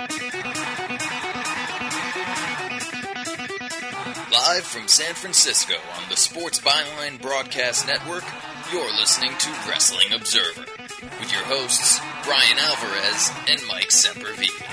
Live from San Francisco on the Sports Byline Broadcast Network, you're listening to Wrestling Observer with your hosts, Brian Alvarez and Mike Sempervive.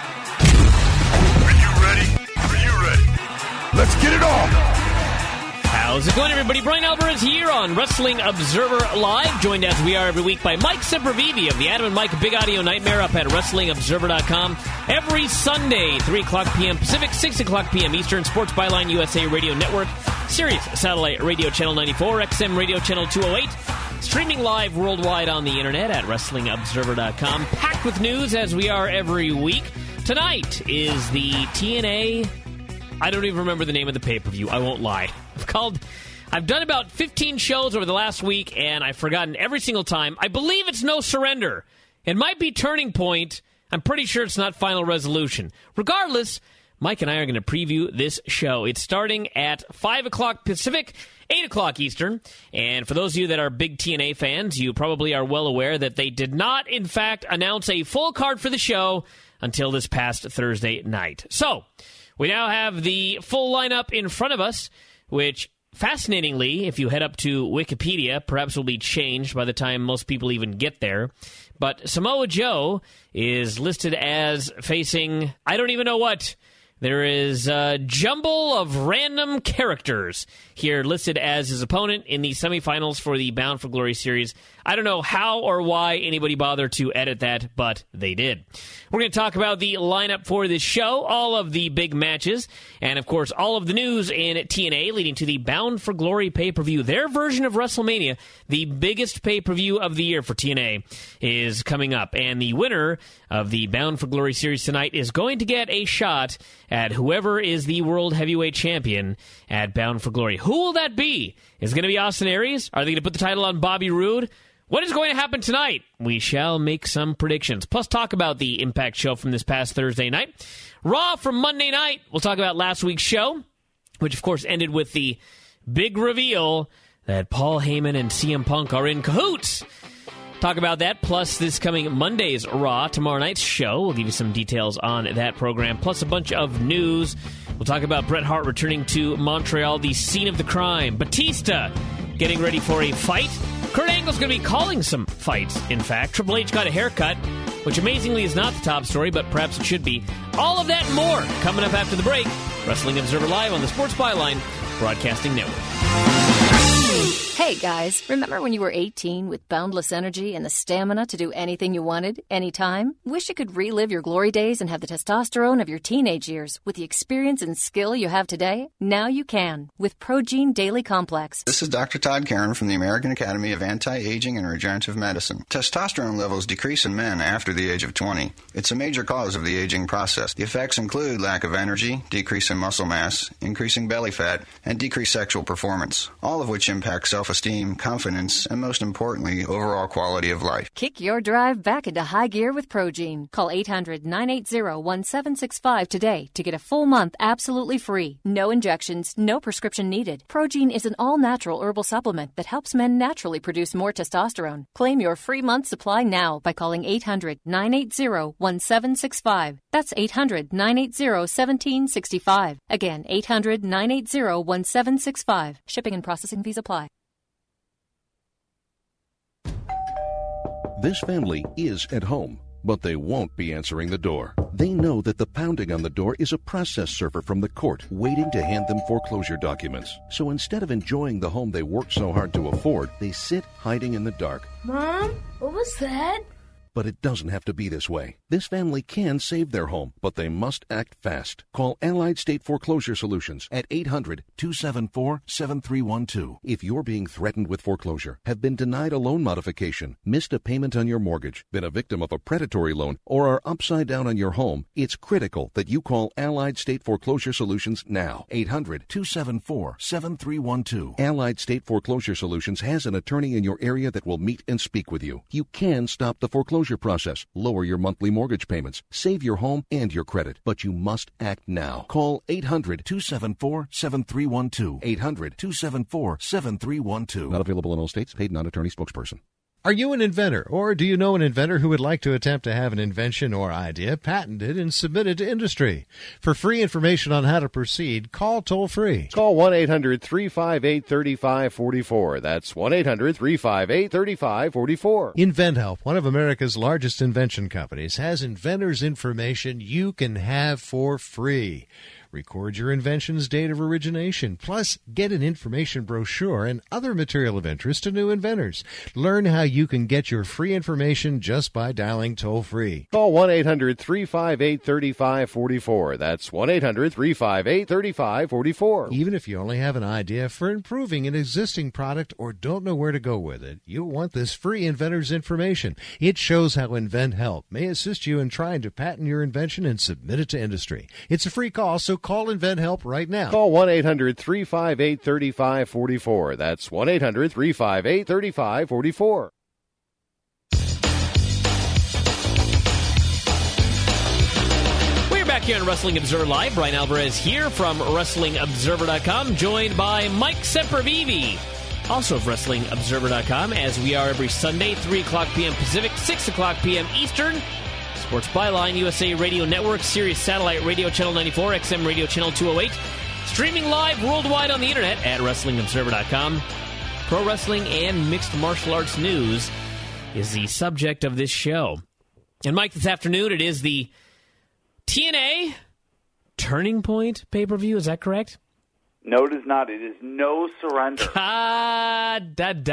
Are you ready? Are you ready? Let's get it on! How's it going, everybody? Brian Alvarez here on Wrestling Observer Live, joined as we are every week by Mike Sempervive of the Adam and Mike Big Audio Nightmare up at WrestlingObserver.com. Every Sunday, 3 o'clock p.m. Pacific, 6 o'clock p.m. Eastern, Sports Byline USA Radio Network, Sirius Satellite Radio Channel 94, XM Radio Channel 208, streaming live worldwide on the internet at WrestlingObserver.com. Packed with news as we are every week. Tonight is the TNA... I don't even remember the name of the pay-per-view. I won't lie. I've done about 15 shows over the last week, and I've forgotten every single time. I believe it's No Surrender. It might be Turning Point. I'm pretty sure it's not Final Resolution. Regardless, Mike and I are going to preview this show. It's starting at 5 o'clock Pacific, 8 o'clock Eastern. And for those of you that are big TNA fans, you probably are well aware that they did not, in fact, announce a full card for the show until this past Thursday night. So... we now have the full lineup in front of us, which, fascinatingly, if you head up to Wikipedia, perhaps will be changed by the time most people even get there. But Samoa Joe is listed as facing, I don't even know what. There is a jumble of random characters here listed as his opponent in the semifinals for the Bound for Glory series. I don't know how or why anybody bothered to edit that, but they did. We're going to talk about the lineup for this show, all of the big matches, and of course all of the news in TNA leading to the Bound for Glory pay-per-view. Their version of WrestleMania, the biggest pay-per-view of the year for TNA, is coming up. And the winner of the Bound for Glory series tonight is going to get a shot at whoever is the World Heavyweight Champion at Bound for Glory. Who will that be? Is it going to be Austin Aries? Are they going to put the title on Bobby Roode? What is going to happen tonight? We shall make some predictions. Plus, talk about the Impact show from this past Thursday night. Raw from Monday night. We'll talk about last week's show, which, of course, ended with the big reveal that Paul Heyman and CM Punk are in cahoots. Talk about that, plus this coming Monday's Raw, tomorrow night's show. We'll give you some details on that program, plus a bunch of news. We'll talk about Bret Hart returning to Montreal, the scene of the crime. Batista getting ready for a fight. Kurt Angle's going to be calling some fights, in fact. Triple H got a haircut, which amazingly is not the top story, but perhaps it should be. All of that and more coming up after the break. Wrestling Observer Live on the Sports Byline Broadcasting Network. Hey guys, remember when you were 18 with boundless energy and the stamina to do anything you wanted, anytime? Wish you could relive your glory days and have the testosterone of your teenage years with the experience and skill you have today? Now you can with Progene Daily Complex. This is Dr. Todd Karen from the American Academy of Anti-Aging and Regenerative Medicine. Testosterone levels decrease in men after the age of 20. It's a major cause of the aging process. The effects include lack of energy, decrease in muscle mass, increasing belly fat, and decreased sexual performance, all of which impact self-esteem, confidence, and most importantly, overall quality of life. Kick your drive back into high gear with Progene. Call 800-980-1765 today to get a full month absolutely free. No injections, no prescription needed. Progene is an all-natural herbal supplement that helps men naturally produce more testosterone. Claim your free month supply now by calling 800-980-1765. That's 800-980-1765. Again, 800-980-1765. Shipping and processing fees apply. This family is at home, but they won't be answering the door. They know that the pounding on the door is a process server from the court waiting to hand them foreclosure documents. So instead of enjoying the home they worked so hard to afford, they sit hiding in the dark. Mom, what was that? But it doesn't have to be this way. This family can save their home, but they must act fast. Call Allied State Foreclosure Solutions at 800-274-7312. If you're being threatened with foreclosure, have been denied a loan modification, missed a payment on your mortgage, been a victim of a predatory loan, or are upside down on your home, it's critical that you call Allied State Foreclosure Solutions now. 800-274-7312. Allied State Foreclosure Solutions has an attorney in your area that will meet and speak with you. You can stop the foreclosure process, lower your monthly mortgage payments, save your home and your credit, but you must act now. Call 800-274-7312. 800-274-7312. Not available in all states. Paid non-attorney spokesperson. Are you an inventor, or do you know an inventor who would like to attempt to have an invention or idea patented and submitted to industry? For free information on how to proceed, call toll-free. Call 1-800-358-3544. That's 1-800-358-3544. InventHelp, one of America's largest invention companies, has inventors' information you can have for free. Record your invention's date of origination, plus get an information brochure and other material of interest to new inventors. Learn how you can get your free information just by dialing toll-free. Call 1-800-358-3544. That's 1-800-358-3544. Even if you only have an idea for improving an existing product or don't know where to go with it, you'll want this free inventor's information. It shows how InventHelp may assist you in trying to patent your invention and submit it to industry. It's a free call, so call InventHelp right now. Call 1-800-358-3544. That's 1-800-358-3544. We're back here on Wrestling Observer Live. Brian Alvarez here from WrestlingObserver.com, joined by Mike Sempervive, also of WrestlingObserver.com, as we are every Sunday, 3 o'clock p.m. Pacific, 6 o'clock p.m. Eastern. Sports Byline, USA Radio Network, Sirius Satellite Radio Channel 94, XM Radio Channel 208. Streaming live worldwide on the internet at WrestlingObserver.com. Pro wrestling and mixed martial arts news is the subject of this show. And Mike, this afternoon it is the TNA Turning Point pay-per-view. Is that correct? No, it is not. It is No Surrender. I don't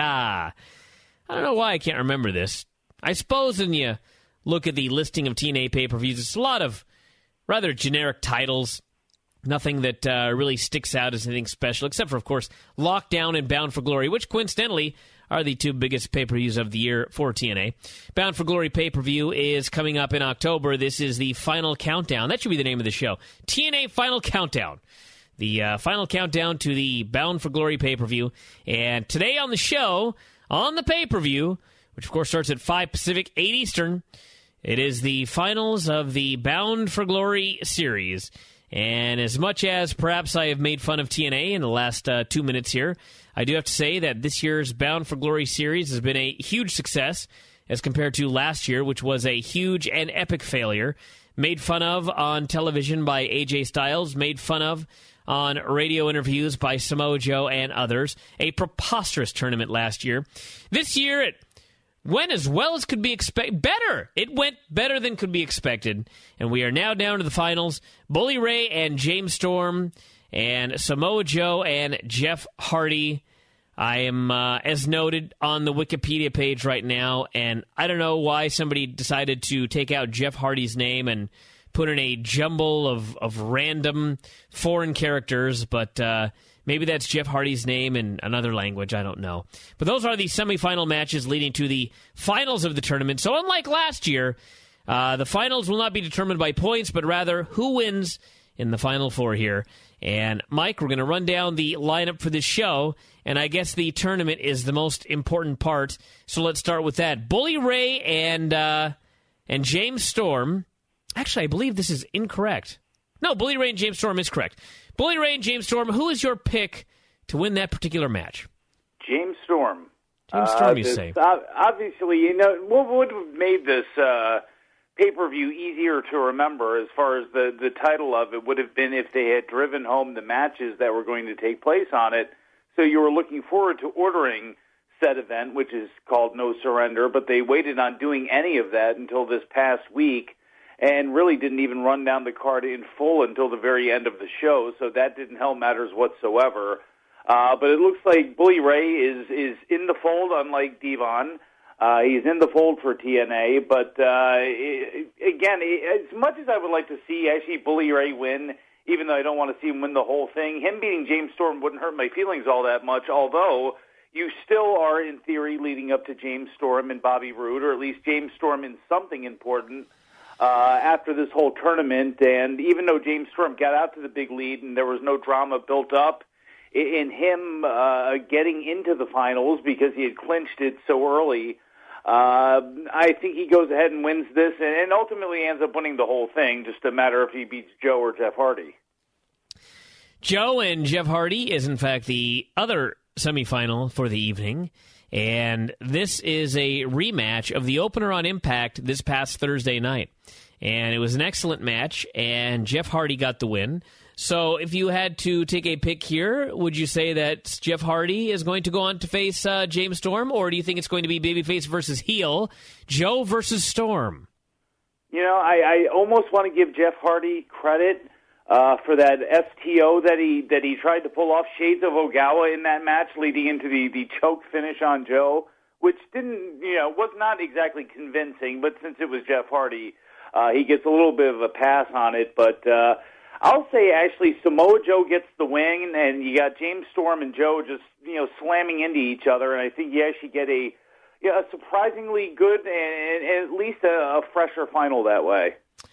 know why I can't remember this. I suppose when you look at the listing of TNA pay-per-views, it's a lot of rather generic titles. Nothing that really sticks out as anything special, except for, of course, Lockdown and Bound for Glory, which coincidentally are the two biggest pay-per-views of the year for TNA. Bound for Glory pay-per-view is coming up in October. This is the Final Countdown. That should be the name of the show. TNA Final Countdown. The final countdown to the Bound for Glory pay-per-view. And today on the show, on the pay-per-view, which of course starts at 5 Pacific, 8 Eastern, it is the finals of the Bound for Glory series. And as much as perhaps I have made fun of TNA in the last 2 minutes here, I do have to say that this year's Bound for Glory series has been a huge success as compared to last year, which was a huge and epic failure. Made fun of on television by AJ Styles, made fun of on radio interviews by Samoa Joe and others. A preposterous tournament last year. This year, it went as well as could be expected. Better. It went better than could be expected. And we are now down to the finals. Bully Ray and James Storm and Samoa Joe and Jeff Hardy. I am, as noted, on the Wikipedia page right now, and I don't know why somebody decided to take out Jeff Hardy's name and put in a jumble of random foreign characters, but maybe that's Jeff Hardy's name in another language. I don't know. But those are the semifinal matches leading to the finals of the tournament. So unlike last year, the finals will not be determined by points, but rather who wins in the Final Four here. And, Mike, we're going to run down the lineup for this show, and I guess the tournament is the most important part. So let's start with that. Bully Ray and James Storm. Actually, I believe this is incorrect. No, Bully Ray and James Storm is correct. Bully Ray and James Storm, who is your pick to win that particular match? James Storm. James Storm, you say. Obviously, you know, what would have made this pay-per-view easier to remember as far as the title of it would have been if they had driven home the matches that were going to take place on it. So you were looking forward to ordering said event, which is called No Surrender, but they waited on doing any of that until this past week and really didn't even run down the card in full until the very end of the show, so that didn't help matters whatsoever. But it looks like Bully Ray is in the fold, unlike Devon. He's in the fold for TNA, but again, as much as I would like to see actually Bully Ray win, even though I don't want to see him win the whole thing, him beating James Storm wouldn't hurt my feelings all that much, although you still are, in theory, leading up to James Storm and Bobby Roode, or at least James Storm in something important after this whole tournament. And even though James Storm got out to the big lead and there was no drama built up in him getting into the finals because he had clinched it so early, I think he goes ahead and wins this and ultimately ends up winning the whole thing, just a matter if he beats Joe or Jeff Hardy. Joe and Jeff Hardy is, in fact, the other semifinal for the evening. And this is a rematch of the opener on Impact this past Thursday night. And it was an excellent match, and Jeff Hardy got the win. So if you had to take a pick here, would you say that Jeff Hardy is going to go on to face James Storm, or do you think it's going to be babyface versus heel, Joe versus Storm? You know, I almost want to give Jeff Hardy credit for that STO that he tried to pull off, Shades of Ogawa, in that match, leading into the choke finish on Joe, which was not exactly convincing, but since it was Jeff Hardy, he gets a little bit of a pass on it. But I'll say, actually, Samoa Joe gets the win, and you got James Storm and Joe just slamming into each other, and I think you actually get a surprisingly good and at least a fresher final that way.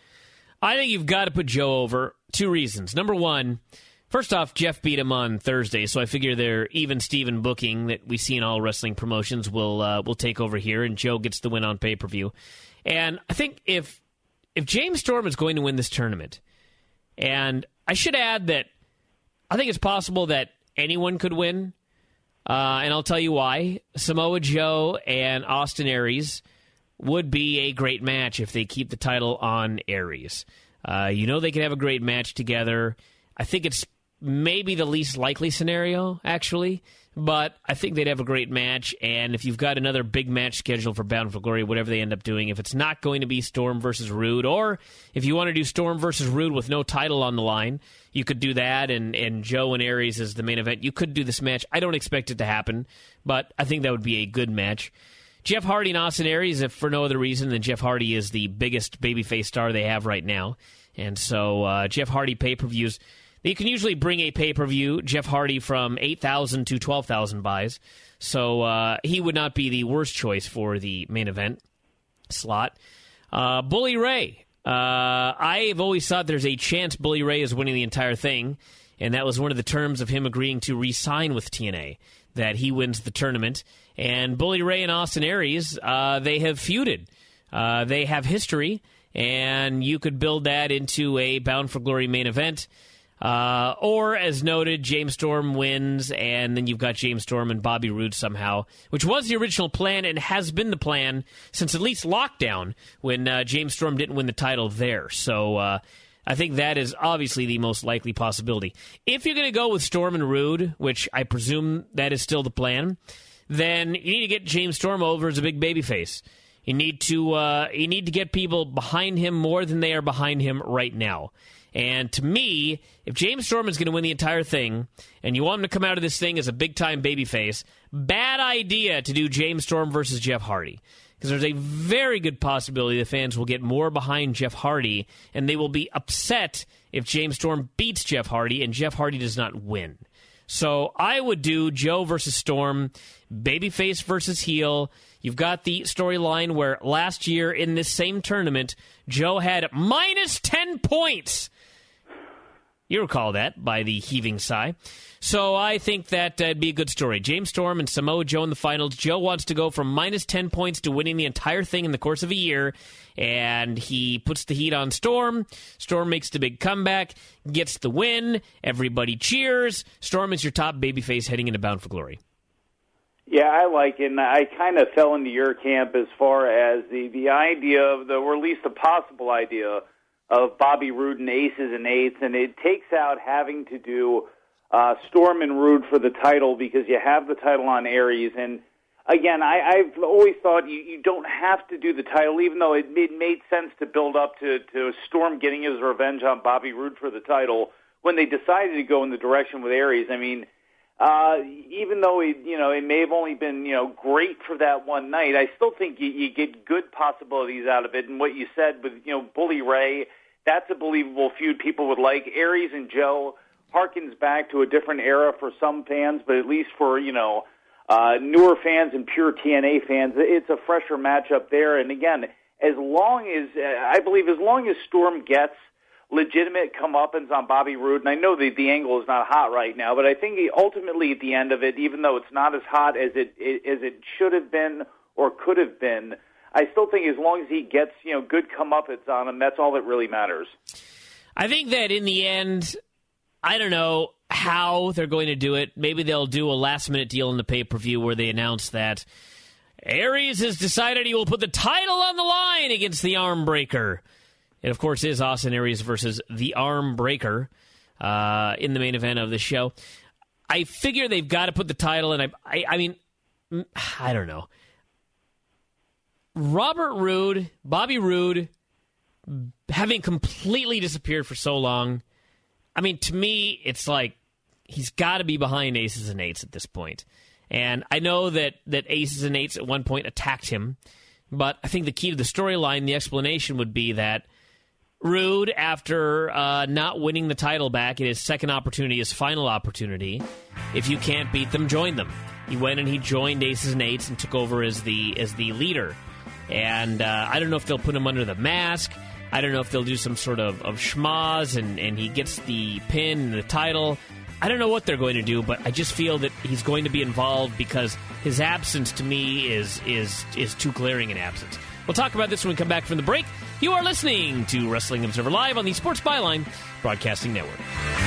I think you've got to put Joe over. 2 reasons. Number one, first off, Jeff beat him on Thursday, so I figure their even Steven booking that we see in all wrestling promotions will take over here, and Joe gets the win on pay-per-view. And I think if James Storm is going to win this tournament, and I should add that I think it's possible that anyone could win, and I'll tell you why. Samoa Joe and Austin Aries would be a great match if they keep the title on Aries. They can have a great match together. I think it's maybe the least likely scenario, actually, but I think they'd have a great match, and if you've got another big match scheduled for Bound for Glory, whatever they end up doing, if it's not going to be Storm versus Rude, or if you want to do Storm versus Rude with no title on the line, you could do that, and Joe and Aries as the main event. You could do this match. I don't expect it to happen, but I think that would be a good match. Jeff Hardy and Austin Aries, if for no other reason than Jeff Hardy is the biggest babyface star they have right now. And so Jeff Hardy pay-per-views, you can usually bring a pay-per-view, Jeff Hardy, from 8,000 to 12,000 buys. So he would not be the worst choice for the main event slot. Bully Ray. I've always thought there's a chance Bully Ray is winning the entire thing, and that was one of the terms of him agreeing to re-sign with TNA, that he wins the tournament. And Bully Ray and Austin Aries, they have feuded. They have history, and you could build that into a Bound for Glory main event. Or, as noted, James Storm wins, and then you've got James Storm and Bobby Roode somehow, which was the original plan and has been the plan since at least Lockdown, when James Storm didn't win the title there. So I think that is obviously the most likely possibility. If you're going to go with Storm and Roode, which I presume that is still the plan, then you need to get James Storm over as a big babyface. You need to get people behind him more than they are behind him right now. And to me, if James Storm is going to win the entire thing, and you want him to come out of this thing as a big-time babyface, bad idea to do James Storm versus Jeff Hardy. Because there's a very good possibility the fans will get more behind Jeff Hardy, and they will be upset if James Storm beats Jeff Hardy and Jeff Hardy does not win. So I would do Joe versus Storm, babyface versus heel. You've got the storyline where last year in this same tournament, Joe had minus 10 points. You recall that by the heaving sigh. So I think that it'd be a good story. James Storm and Samoa Joe in the finals. Joe wants to go from minus 10 points to winning the entire thing in the course of a year, and he puts the heat on Storm. Storm makes the big comeback, gets the win. Everybody cheers. Storm is your top babyface heading into Bound for Glory. Yeah, I like it, and I kind of fell into your camp as far as the idea of or at least the possible idea of Bobby Roode and Aces and Eights, and it takes out having to do Storm and Roode for the title because you have the title on Aries. And again, I've always thought you don't have to do the title, even though it made sense to build up to Storm getting his revenge on Bobby Roode for the title when they decided to go in the direction with Aries. I mean, even though it may have only been great for that one night, I still think you get good possibilities out of it. And what you said with Bully Ray, that's a believable feud people would like. Aries and Joe harkens back to a different era for some fans, but at least for newer fans and pure TNA fans, it's a fresher matchup there. And again, as long as Storm gets legitimate comeuppance on Bobby Roode, and I know the angle is not hot right now, but I think ultimately at the end of it, even though it's not as hot as it should have been or could have been, I still think as long as he gets good comeuppance on him, that's all that really matters. I think that in the end, I don't know how they're going to do it. Maybe they'll do a last-minute deal in the pay-per-view where they announce that Aries has decided he will put the title on the line against the Armbreaker. It, of course, is Austin Aries versus the Armbreaker in the main event of the show. I figure they've got to put the title in. I mean, I don't know. Bobby Roode, having completely disappeared for so long, I mean, to me, it's like he's got to be behind Aces and Eights at this point. And I know that Aces and Eights at one point attacked him, but I think the key to the storyline, the explanation would be that Roode, after not winning the title back in his second opportunity, his final opportunity, if you can't beat them, join them. He went and he joined Aces and Eights and took over as the leader. And I don't know if they'll put him under the mask. I don't know if they'll do some sort of schmaz and he gets the pin and the title. I don't know what they're going to do, but I just feel that he's going to be involved because his absence to me is too glaring an absence. We'll talk about this when we come back from the break. You are listening to Wrestling Observer Live on the Sports Byline Broadcasting Network.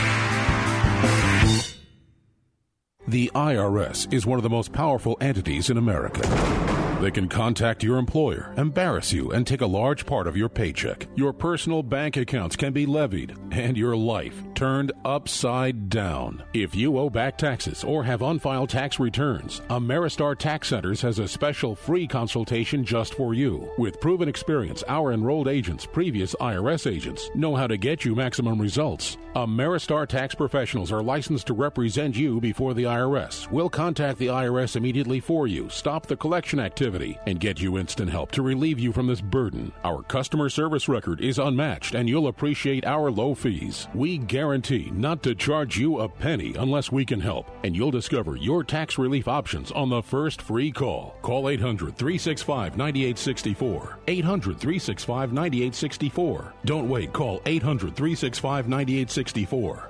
The IRS is one of the most powerful entities in America. They can contact your employer, embarrass you, and take a large part of your paycheck. Your personal bank accounts can be levied, and your life turned upside down. If you owe back taxes or have unfiled tax returns, Ameristar Tax Centers has a special free consultation just for you. With proven experience, our enrolled agents, previous IRS agents, know how to get you maximum results. Ameristar Tax Professionals are licensed to represent you before the IRS. We'll contact the IRS immediately for you, stop the collection activity, and get you instant help to relieve you from this burden. Our customer service record is unmatched, and you'll appreciate our low fees. We guarantee not to charge you a penny unless we can help, and you'll discover your tax relief options on the first free call. Call 800-365-9864. 800-365-9864. Don't wait. Call 800-365-9864.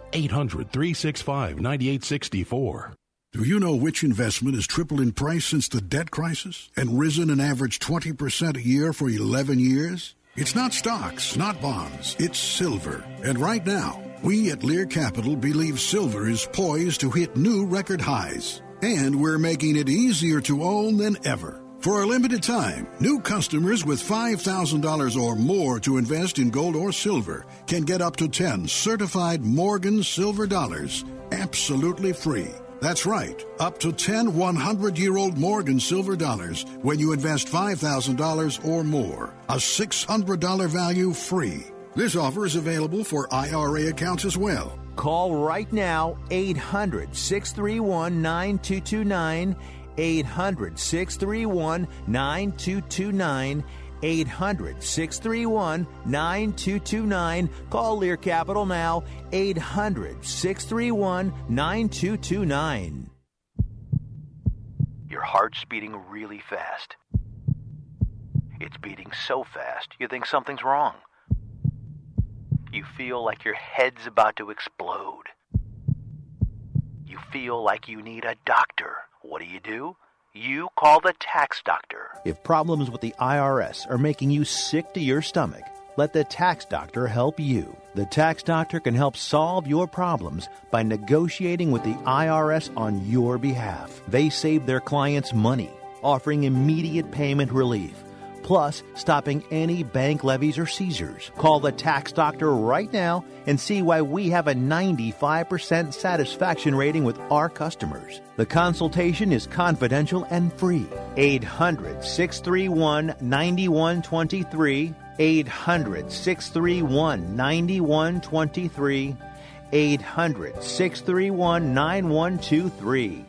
800-365-9864. Do you know which investment has tripled in price since the debt crisis and risen an average 20% a year for 11 years? It's not stocks, not bonds, it's silver. And right now, we at Lear Capital believe silver is poised to hit new record highs. And we're making it easier to own than ever. For a limited time, new customers with $5,000 or more to invest in gold or silver can get up to 10 certified Morgan silver dollars absolutely free. That's right, up to 10 100-year-old Morgan silver dollars when you invest $5,000 or more. A $600 value free. This offer is available for IRA accounts as well. Call right now, 800-631-9229, 800-631-9229, 800-631-9229. Call Lear Capital now, 800-631-9229. Your heart's beating really fast. It's beating so fast, you think something's wrong. You feel like your head's about to explode. You feel like you need a doctor. What do? You call the tax doctor. If problems with the IRS are making you sick to your stomach, let the tax doctor help you. The tax doctor can help solve your problems by negotiating with the IRS on your behalf. They save their clients money, offering immediate payment relief, plus stopping any bank levies or seizures. Call the tax doctor right now and see why we have a 95% satisfaction rating with our customers. The consultation is confidential and free. 800-631-9123. 800-631-9123. 800-631-9123.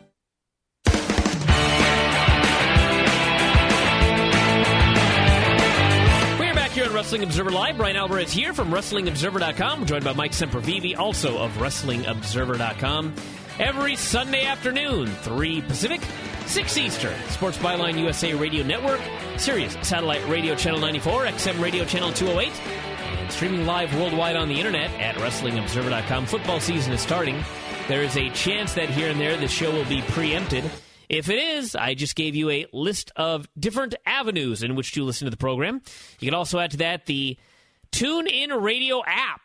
Here on Wrestling Observer Live, Brian Alvarez here from WrestlingObserver.com, joined by Mike Sempervive, also of WrestlingObserver.com. Every Sunday afternoon, 3 Pacific, 6 Eastern. Sports Byline USA Radio Network, Sirius Satellite Radio Channel 94, XM Radio Channel 208, and streaming live worldwide on the internet at WrestlingObserver.com. Football season is starting. There is a chance that here and there the show will be preempted. If it is, I just gave you a list of different avenues in which to listen to the program. You can also add to that the TuneIn Radio app.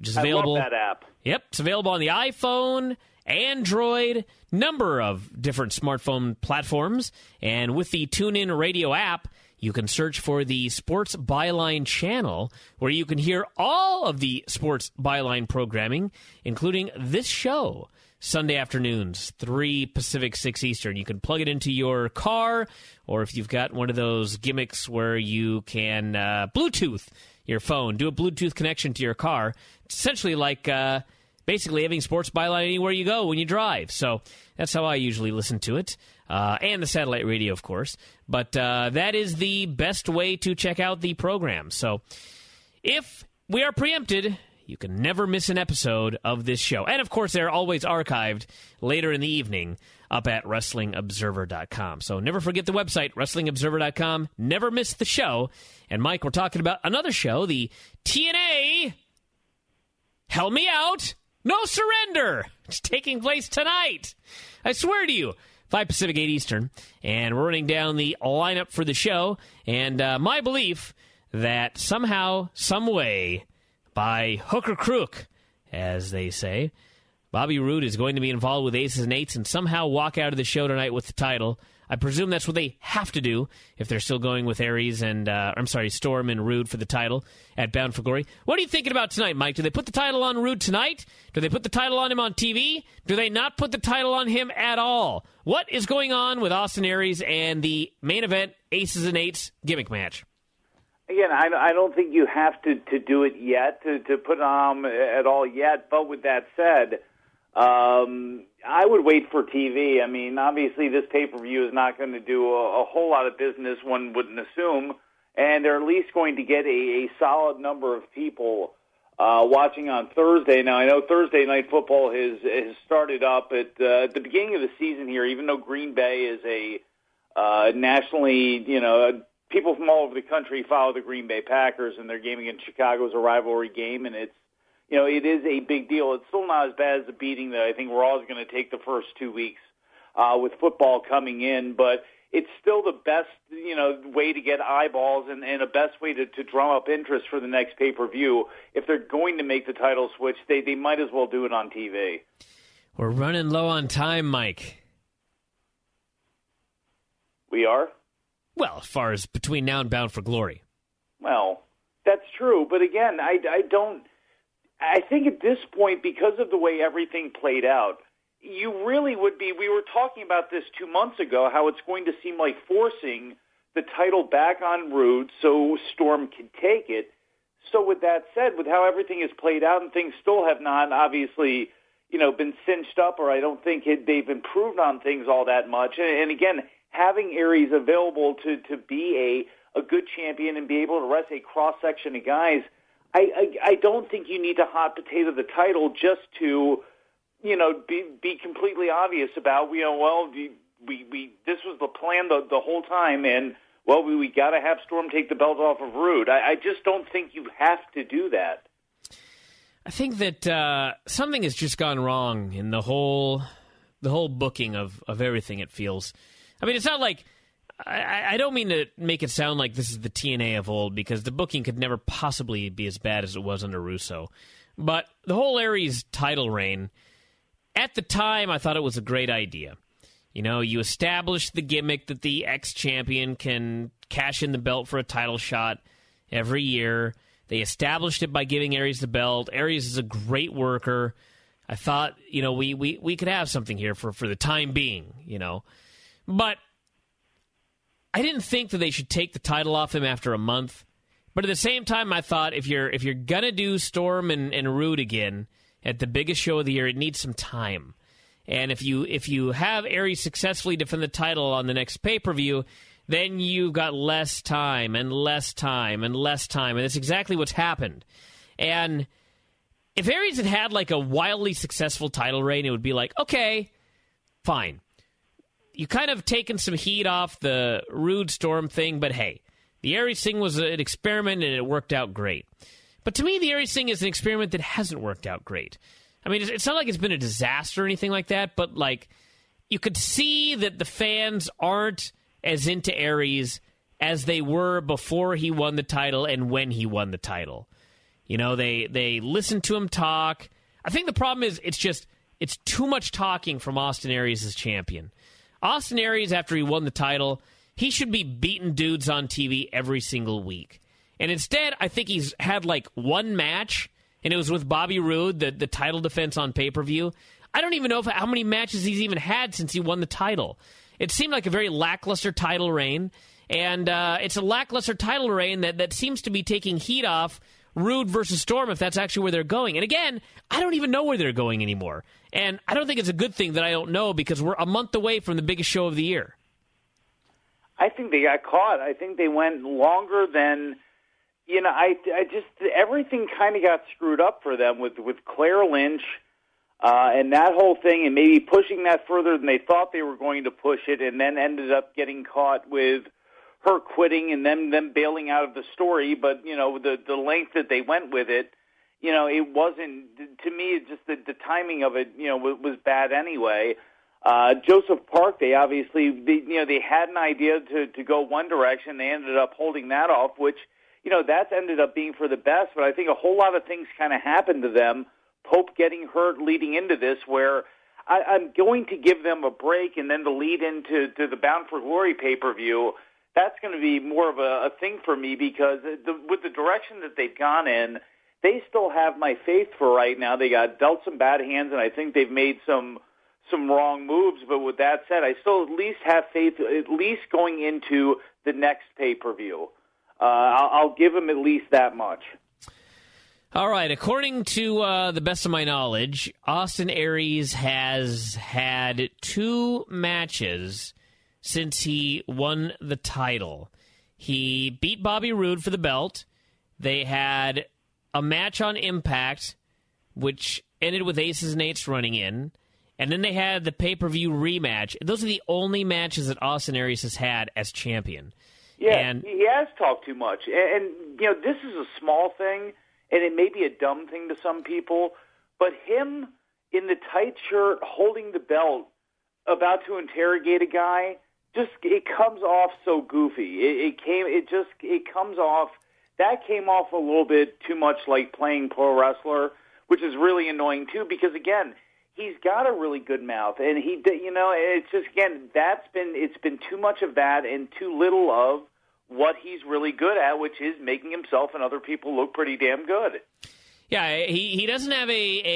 which is available. I love that app. Yep, it's available on the iPhone, Android, number of different smartphone platforms. And with the TuneIn Radio app, you can search for the Sports Byline channel, where you can hear all of the Sports Byline programming, including this show, Sunday afternoons, 3 Pacific, 6 Eastern. You can plug it into your car, or if you've got one of those gimmicks where you can Bluetooth your phone, do a Bluetooth connection to your car. It's essentially like basically having Sports Byline anywhere you go when you drive. So that's how I usually listen to it. And the satellite radio, of course. But that is the best way to check out the program. So if we are preempted, you can never miss an episode of this show. And, of course, they're always archived later in the evening up at WrestlingObserver.com. So never forget the website, WrestlingObserver.com. Never miss the show. And, Mike, we're talking about another show, the TNA Hell Me Out, No Surrender. It's taking place tonight. I swear to you. 5 Pacific, 8 Eastern. And we're running down the lineup for the show. And my belief that somehow, some way, by hook or crook, as they say, Bobby Roode is going to be involved with Aces and Eights and somehow walk out of the show tonight with the title. I presume that's what they have to do if they're still going with Aries and, Storm and Roode for the title at Bound for Glory. What are you thinking about tonight, Mike? Do they put the title on Roode tonight? Do they put the title on him on TV? Do they not put the title on him at all? What is going on with Austin Aries and the main event Aces and Eights gimmick match? Again, I don't think you have to do it yet, to put it on at all yet. But with that said, I would wait for TV. I mean, obviously this pay-per-view is not going to do a whole lot of business, one wouldn't assume, and they're at least going to get a solid number of people watching on Thursday. Now, I know Thursday Night Football has started up at the beginning of the season here, even though Green Bay is a nationally, people from all over the country follow the Green Bay Packers, and their game against Chicago is a rivalry game, and it is a big deal. It's still not as bad as the beating that I think we're all going to take the first 2 weeks with football coming in, but it's still the best, way to get eyeballs and a best way to drum up interest for the next pay-per-view. If they're going to make the title switch, they might as well do it on TV. We're running low on time, Mike. We are? Well, as far as between now and Bound for Glory. Well, that's true, but again, I think at this point, because of the way everything played out, you really would be, we were talking about this 2 months ago, how it's going to seem like forcing the title back on Roode so Storm can take it. So with that said, with how everything has played out and things still have not obviously, been cinched up, or I don't think they've improved on things all that much. And again, having Aries available to be a good champion and be able to wrestle a cross-section of guys, I don't think you need to hot potato the title just to, be completely obvious about, we this was the plan the whole time, and, we got to have Storm take the belt off of Roode. I just don't think you have to do that. I think that something has just gone wrong in the whole booking of everything, it feels. I mean, it's not like, I don't mean to make it sound like this is the TNA of old, because the booking could never possibly be as bad as it was under Russo. But the whole Aries title reign, at the time, I thought it was a great idea. You establish the gimmick that the ex-champion can cash in the belt for a title shot every year. They established it by giving Aries the belt. Aries is a great worker. I thought, we could have something here for the time being, But I didn't think that they should take the title off him after a month. But at the same time, I thought if you're gonna do Storm and Roode again at the biggest show of the year, it needs some time. And if you have Aries successfully defend the title on the next pay-per-view, then you've got less time and less time and less time. And that's exactly what's happened. And if Aries had like a wildly successful title reign, it would be like, okay, fine. You kind of taken some heat off the Roode Storm thing, but hey, the Aries thing was an experiment and it worked out great. But to me, the Aries thing is an experiment that hasn't worked out great. I mean, it's not like it's been a disaster or anything like that, but like you could see that the fans aren't as into Aries as they were before he won the title and when he won the title. You know, they listen to him talk. I think the problem is it's too much talking from Austin Aries as champion. Austin Aries, after he won the title, he should be beating dudes on TV every single week. And instead, I think he's had like one match, and it was with Bobby Roode, the title defense on pay-per-view. I don't even know how many matches he's even had since he won the title. It seemed like a very lackluster title reign, and it's a lackluster title reign that seems to be taking heat off Roode versus Storm, if that's actually where they're going. And again, I don't even know where they're going anymore. And I don't think it's a good thing that I don't know, because we're a month away from the biggest show of the year. I think they got caught. I think they went longer than, I just, everything kind of got screwed up for them with Claire Lynch and that whole thing, and maybe pushing that further than they thought they were going to push it, and then ended up getting caught with her quitting and then them bailing out of the story. But, the length that they went with it, it wasn't, to me, just the timing of it, was bad anyway. Joseph Park, they obviously, they had an idea to go one direction. They ended up holding that off, which, that's ended up being for the best. But I think a whole lot of things kind of happened to them. Pope getting hurt leading into this, where I'm going to give them a break, and then the lead into the Bound for Glory pay-per-view, that's going to be more of a thing for me, because with the direction that they've gone in, they still have my faith for right now. They got dealt some bad hands, and I think they've made some wrong moves. But with that said, I still at least have faith, at least going into the next pay-per-view. I'll give them at least that much. All right. According to the best of my knowledge, Austin Aries has had 2 matches since he won the title. He beat Bobby Roode for the belt. They had a match on Impact, which ended with Aces and Eights running in. And then they had the pay-per-view rematch. Those are the only matches that Austin Aries has had as champion. Yeah, and he has talked too much. And this is a small thing, and it may be a dumb thing to some people, but him in the tight shirt holding the belt about to interrogate a guy, it comes off so goofy. It comes off, that came off a little bit too much like playing pro wrestler, which is really annoying too, because again, he's got a really good mouth, and it's just, again, it's been too much of that and too little of what he's really good at, which is making himself and other people look pretty damn good. Yeah, he doesn't have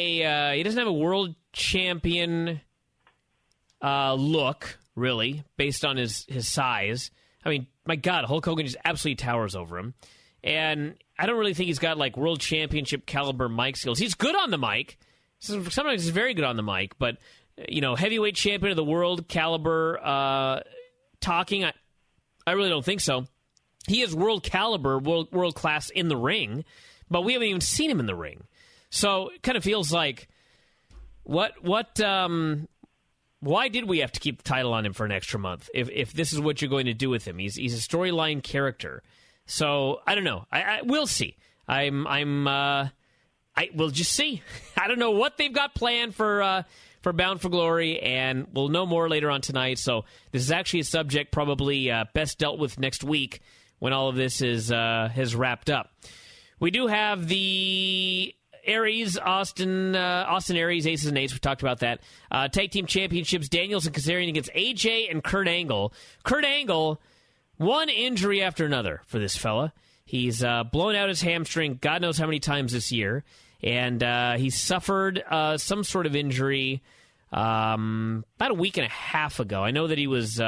a world champion look, really, based on his size. I mean, my God, Hulk Hogan just absolutely towers over him. And I don't really think he's got, like, world championship caliber mic skills. He's good on the mic. Sometimes he's very good on the mic. But, heavyweight champion of the world caliber talking, I really don't think so. He is world caliber, world class in the ring, but we haven't even seen him in the ring. So it kind of feels like, why did we have to keep the title on him for an extra month if this is what you're going to do with him? He's a storyline character. So I don't know. We'll see. We'll just see. I don't know what they've got planned for Bound for Glory, and we'll know more later on tonight. So this is actually a subject probably best dealt with next week when all of this has wrapped up. We do have the Austin Aries, Aces and Eights. We talked about that. Tag Team Championships, Daniels and Kazarian against AJ and Kurt Angle. Kurt Angle, one injury after another for this fella. He's blown out his hamstring God knows how many times this year. And he suffered some sort of injury about a week and a half ago. I know that he was...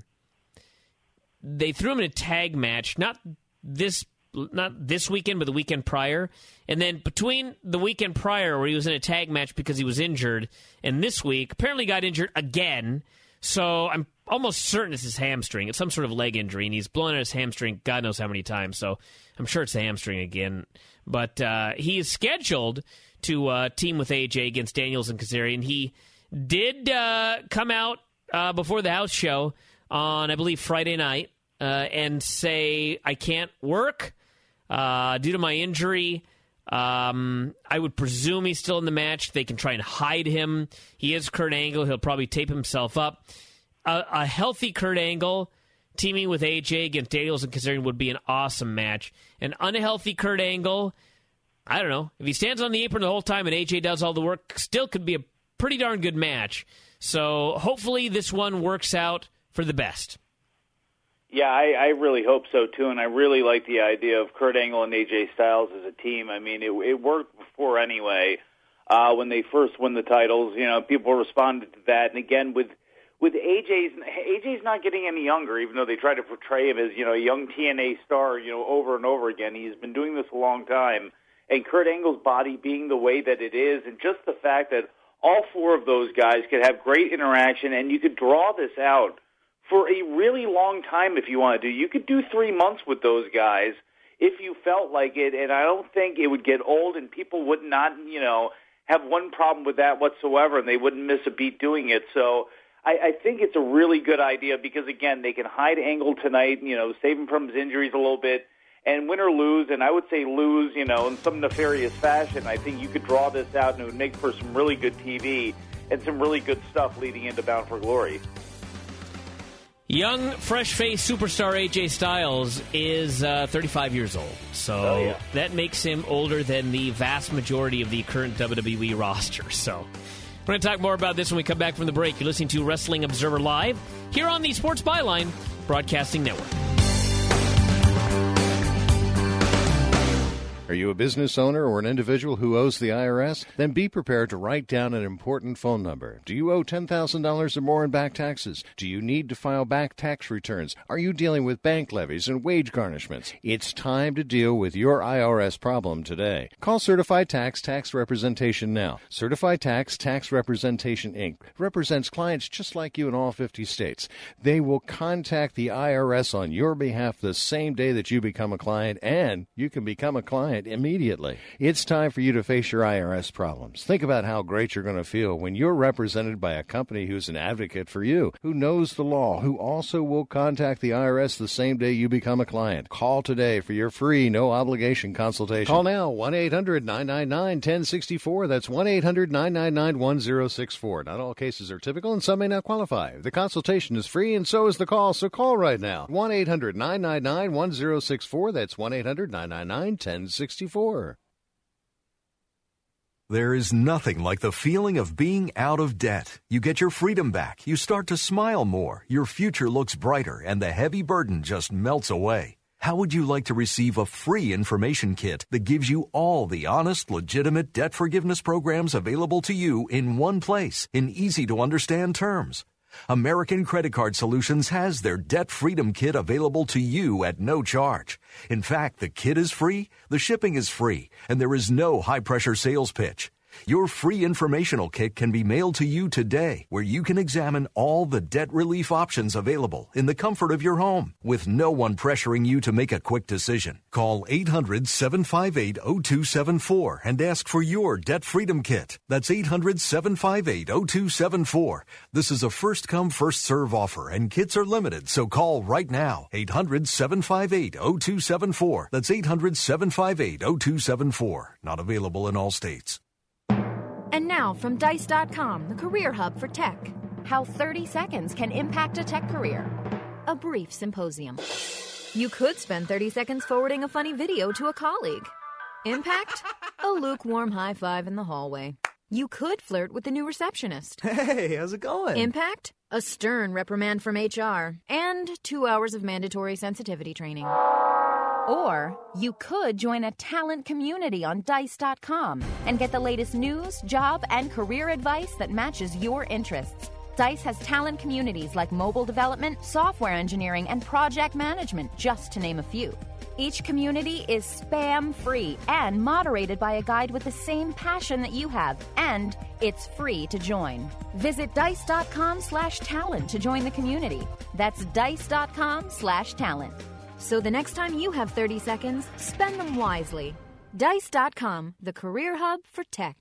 they threw him in a tag match, not this weekend, but the weekend prior. And then between the weekend prior, where he was in a tag match because he was injured, and this week, apparently got injured again. So I'm almost certain it's his hamstring. It's some sort of leg injury, and he's blown out his hamstring God knows how many times. So I'm sure it's the hamstring again. But he is scheduled to team with AJ against Daniels and Kazarian. He did come out before the house show on, I believe, Friday night and say, I can't work due to my injury. I would presume he's still in the match. They can try and hide him. He is Kurt Angle. He'll probably tape himself up. A healthy Kurt Angle teaming with AJ against Daniels and Kazarian would be an awesome match. An unhealthy Kurt Angle I don't know. If he stands on the apron the whole time and AJ does all the work, still could be a pretty darn good match. So hopefully this one works out for the best. Yeah, I really hope so, too, and I really like the idea of Kurt Angle and AJ Styles as a team. I mean, it worked before anyway. When they first won the titles, people responded to that. And again, with AJ's not getting any younger, even though they try to portray him as, a young TNA star, over and over again. He's been doing this a long time. And Kurt Angle's body being the way that it is, and just the fact that all four of those guys could have great interaction, and you could draw this out for a really long time if you want to do. You could do 3 months with those guys if you felt like it, and I don't think it would get old, and people would not, have one problem with that whatsoever, and they wouldn't miss a beat doing it. So I think it's a really good idea because, again, they can hide Angle tonight, save him from his injuries a little bit, and win or lose, and I would say lose, in some nefarious fashion. I think you could draw this out, and it would make for some really good TV and some really good stuff leading into Bound for Glory. Young, fresh-faced superstar AJ Styles is 35 years old, so that makes him older than the vast majority of the current WWE roster. So we're going to talk more about this when we come back from the break. You're listening to Wrestling Observer Live here on the Sports Byline Broadcasting Network. Are you a business owner or an individual who owes the IRS? Then be prepared to write down an important phone number. Do you owe $10,000 or more in back taxes? Do you need to file back tax returns? Are you dealing with bank levies and wage garnishments? It's time to deal with your IRS problem today. Call Certified Tax Representation now. Certified Tax Representation, Inc. represents clients just like you in all 50 states. They will contact the IRS on your behalf the same day that you become a client, and you can become a client immediately. It's time for you to face your IRS problems. Think about how great you're going to feel when you're represented by a company who's an advocate for you, who knows the law, who also will contact the IRS the same day you become a client. Call today for your free, no-obligation consultation. Call now, 1-800-999-1064. That's 1-800-999-1064. Not all cases are typical, and some may not qualify. The consultation is free, and so is the call, so call right now. 1-800-999-1064. That's 1-800-999-1064. There is nothing like the feeling of being out of debt. You get your freedom back, you start to smile more, your future looks brighter, and the heavy burden just melts away. How would you like to receive a free information kit that gives you all the honest, legitimate debt forgiveness programs available to you in one place, in easy-to-understand terms? American Credit Card Solutions has their Debt Freedom Kit available to you at no charge. In fact, the kit is free, the shipping is free, and there is no high-pressure sales pitch. Your free informational kit can be mailed to you today, where you can examine all the debt relief options available in the comfort of your home, with no one pressuring you to make a quick decision. Call 800-758-0274 and ask for your Debt Freedom Kit. That's 800-758-0274. This is a first-come, first-serve offer, and kits are limited, so call right now. 800-758-0274. That's 800-758-0274. Not available in all states. And now from Dice.com, the career hub for tech. How 30 seconds can impact a tech career. A brief symposium. You could spend 30 seconds forwarding a funny video to a colleague. Impact? A lukewarm high five in the hallway. You could flirt with the new receptionist. Hey, how's it going? Impact? A stern reprimand from HR. And 2 hours of mandatory sensitivity training. Or you could join a talent community on Dice.com and get the latest news, job, and career advice that matches your interests. Dice has talent communities like mobile development, software engineering, and project management, just to name a few. Each community is spam-free and moderated by a guide with the same passion that you have, and it's free to join. Visit Dice.com/talent to join the community. That's Dice.com/talent. So the next time you have 30 seconds, spend them wisely. Dice.com, the career hub for tech.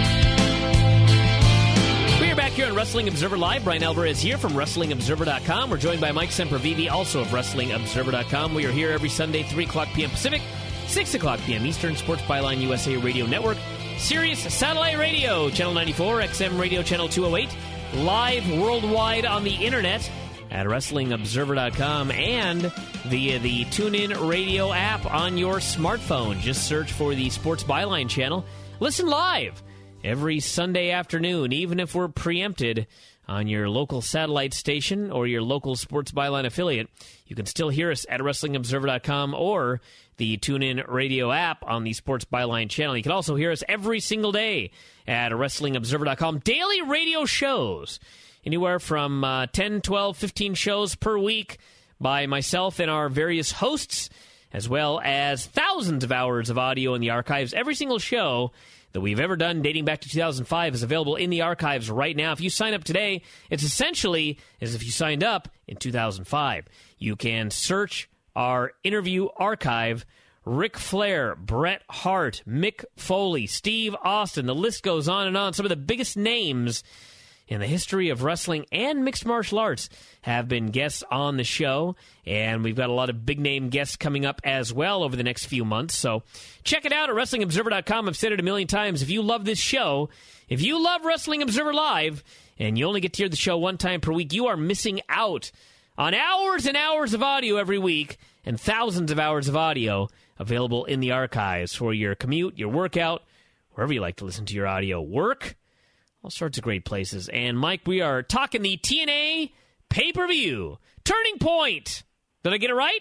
We're back here on Wrestling Observer Live. Brian Alvarez here from WrestlingObserver.com. We're joined by Mike Sempervive, also of WrestlingObserver.com. We are here every Sunday, 3 o'clock p.m. Pacific, 6 o'clock p.m. Eastern, Sports Byline USA Radio Network, Sirius Satellite Radio, Channel 94, XM Radio Channel 208, live worldwide on the Internet at WrestlingObserver.com, and via the TuneIn Radio app on your smartphone. Just search for the Sports Byline channel. Listen live every Sunday afternoon, even if we're preempted on your local satellite station or your local Sports Byline affiliate. You can still hear us at WrestlingObserver.com or the TuneIn Radio app on the Sports Byline channel. You can also hear us every single day at WrestlingObserver.com. Daily radio shows, anywhere from 10, 12, 15 shows per week by myself and our various hosts, as well as thousands of hours of audio in the archives. Every single show that we've ever done dating back to 2005 is available in the archives right now. If you sign up today, it's essentially as if you signed up in 2005. You can search our interview archive. Ric Flair, Bret Hart, Mick Foley, Steve Austin, the list goes on and on. Some of the biggest names in the history of wrestling and mixed martial arts have been guests on the show, and we've got a lot of big-name guests coming up as well over the next few months. So check it out at WrestlingObserver.com. I've said it a million times. If you love this show, if you love Wrestling Observer Live, and you only get to hear the show one time per week, you are missing out on hours and hours of audio every week and thousands of hours of audio available in the archives for your commute, your workout, wherever you like to listen to your audio. Work, all sorts of great places. And, Mike, we are talking the TNA pay-per-view. Turning Point. Did I get it right?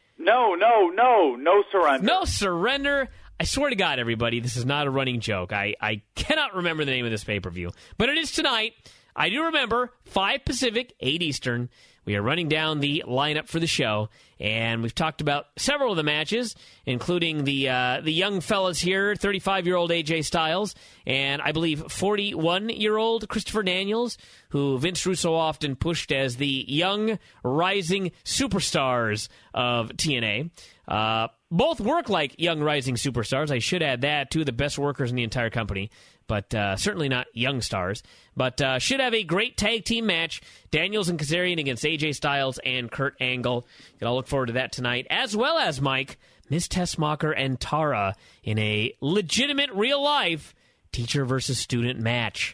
No surrender. No surrender. I swear to God, everybody, this is not a running joke. I cannot remember the name of this pay-per-view. But it is tonight. I do remember, 5 Pacific, 8 Eastern. We are running down the lineup for the show, and we've talked about several of the matches, including the young fellas here, 35-year-old AJ Styles, and I believe 41-year-old Christopher Daniels, who Vince Russo often pushed as the young, rising superstars of TNA. Both work like young, rising superstars. I should add that, two of the best workers in the entire company, but certainly not young stars. But should have a great tag team match. Daniels and Kazarian against AJ Styles and Kurt Angle. You can all look forward to that tonight. As well as, Mike, Ms. Tessmacher and Tara in a legitimate, real-life teacher versus student match.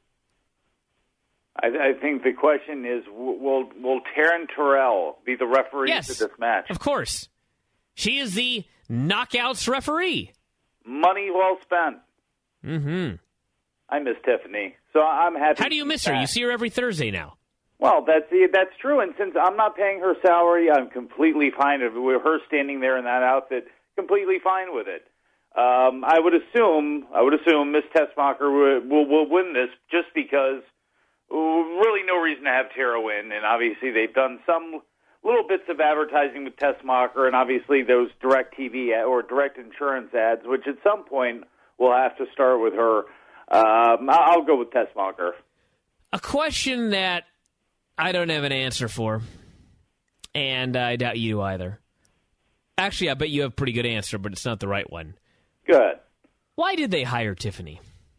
I think the question is, will Taryn Terrell be the referee for this match? Of course. She is the Knockouts referee. Money well spent. Mm-hmm. I miss Tiffany, so I'm happy. How do you miss her? You see her every Thursday now. Well, that's true, and since I'm not paying her salary, I'm completely fine with her standing there in that outfit. Completely fine with it. I would assume Miss Tessmacher will win this just because really no reason to have Tara win, and obviously they've done some little bits of advertising with Tessmacher, and obviously those direct TV or direct insurance ads, which at some point will have to start with her. I'll go with Tessmacher. A question that I don't have an answer for, and I doubt you do either. Actually, I bet you have a pretty good answer, but it's not the right one. Good. Why did they hire Tiffany?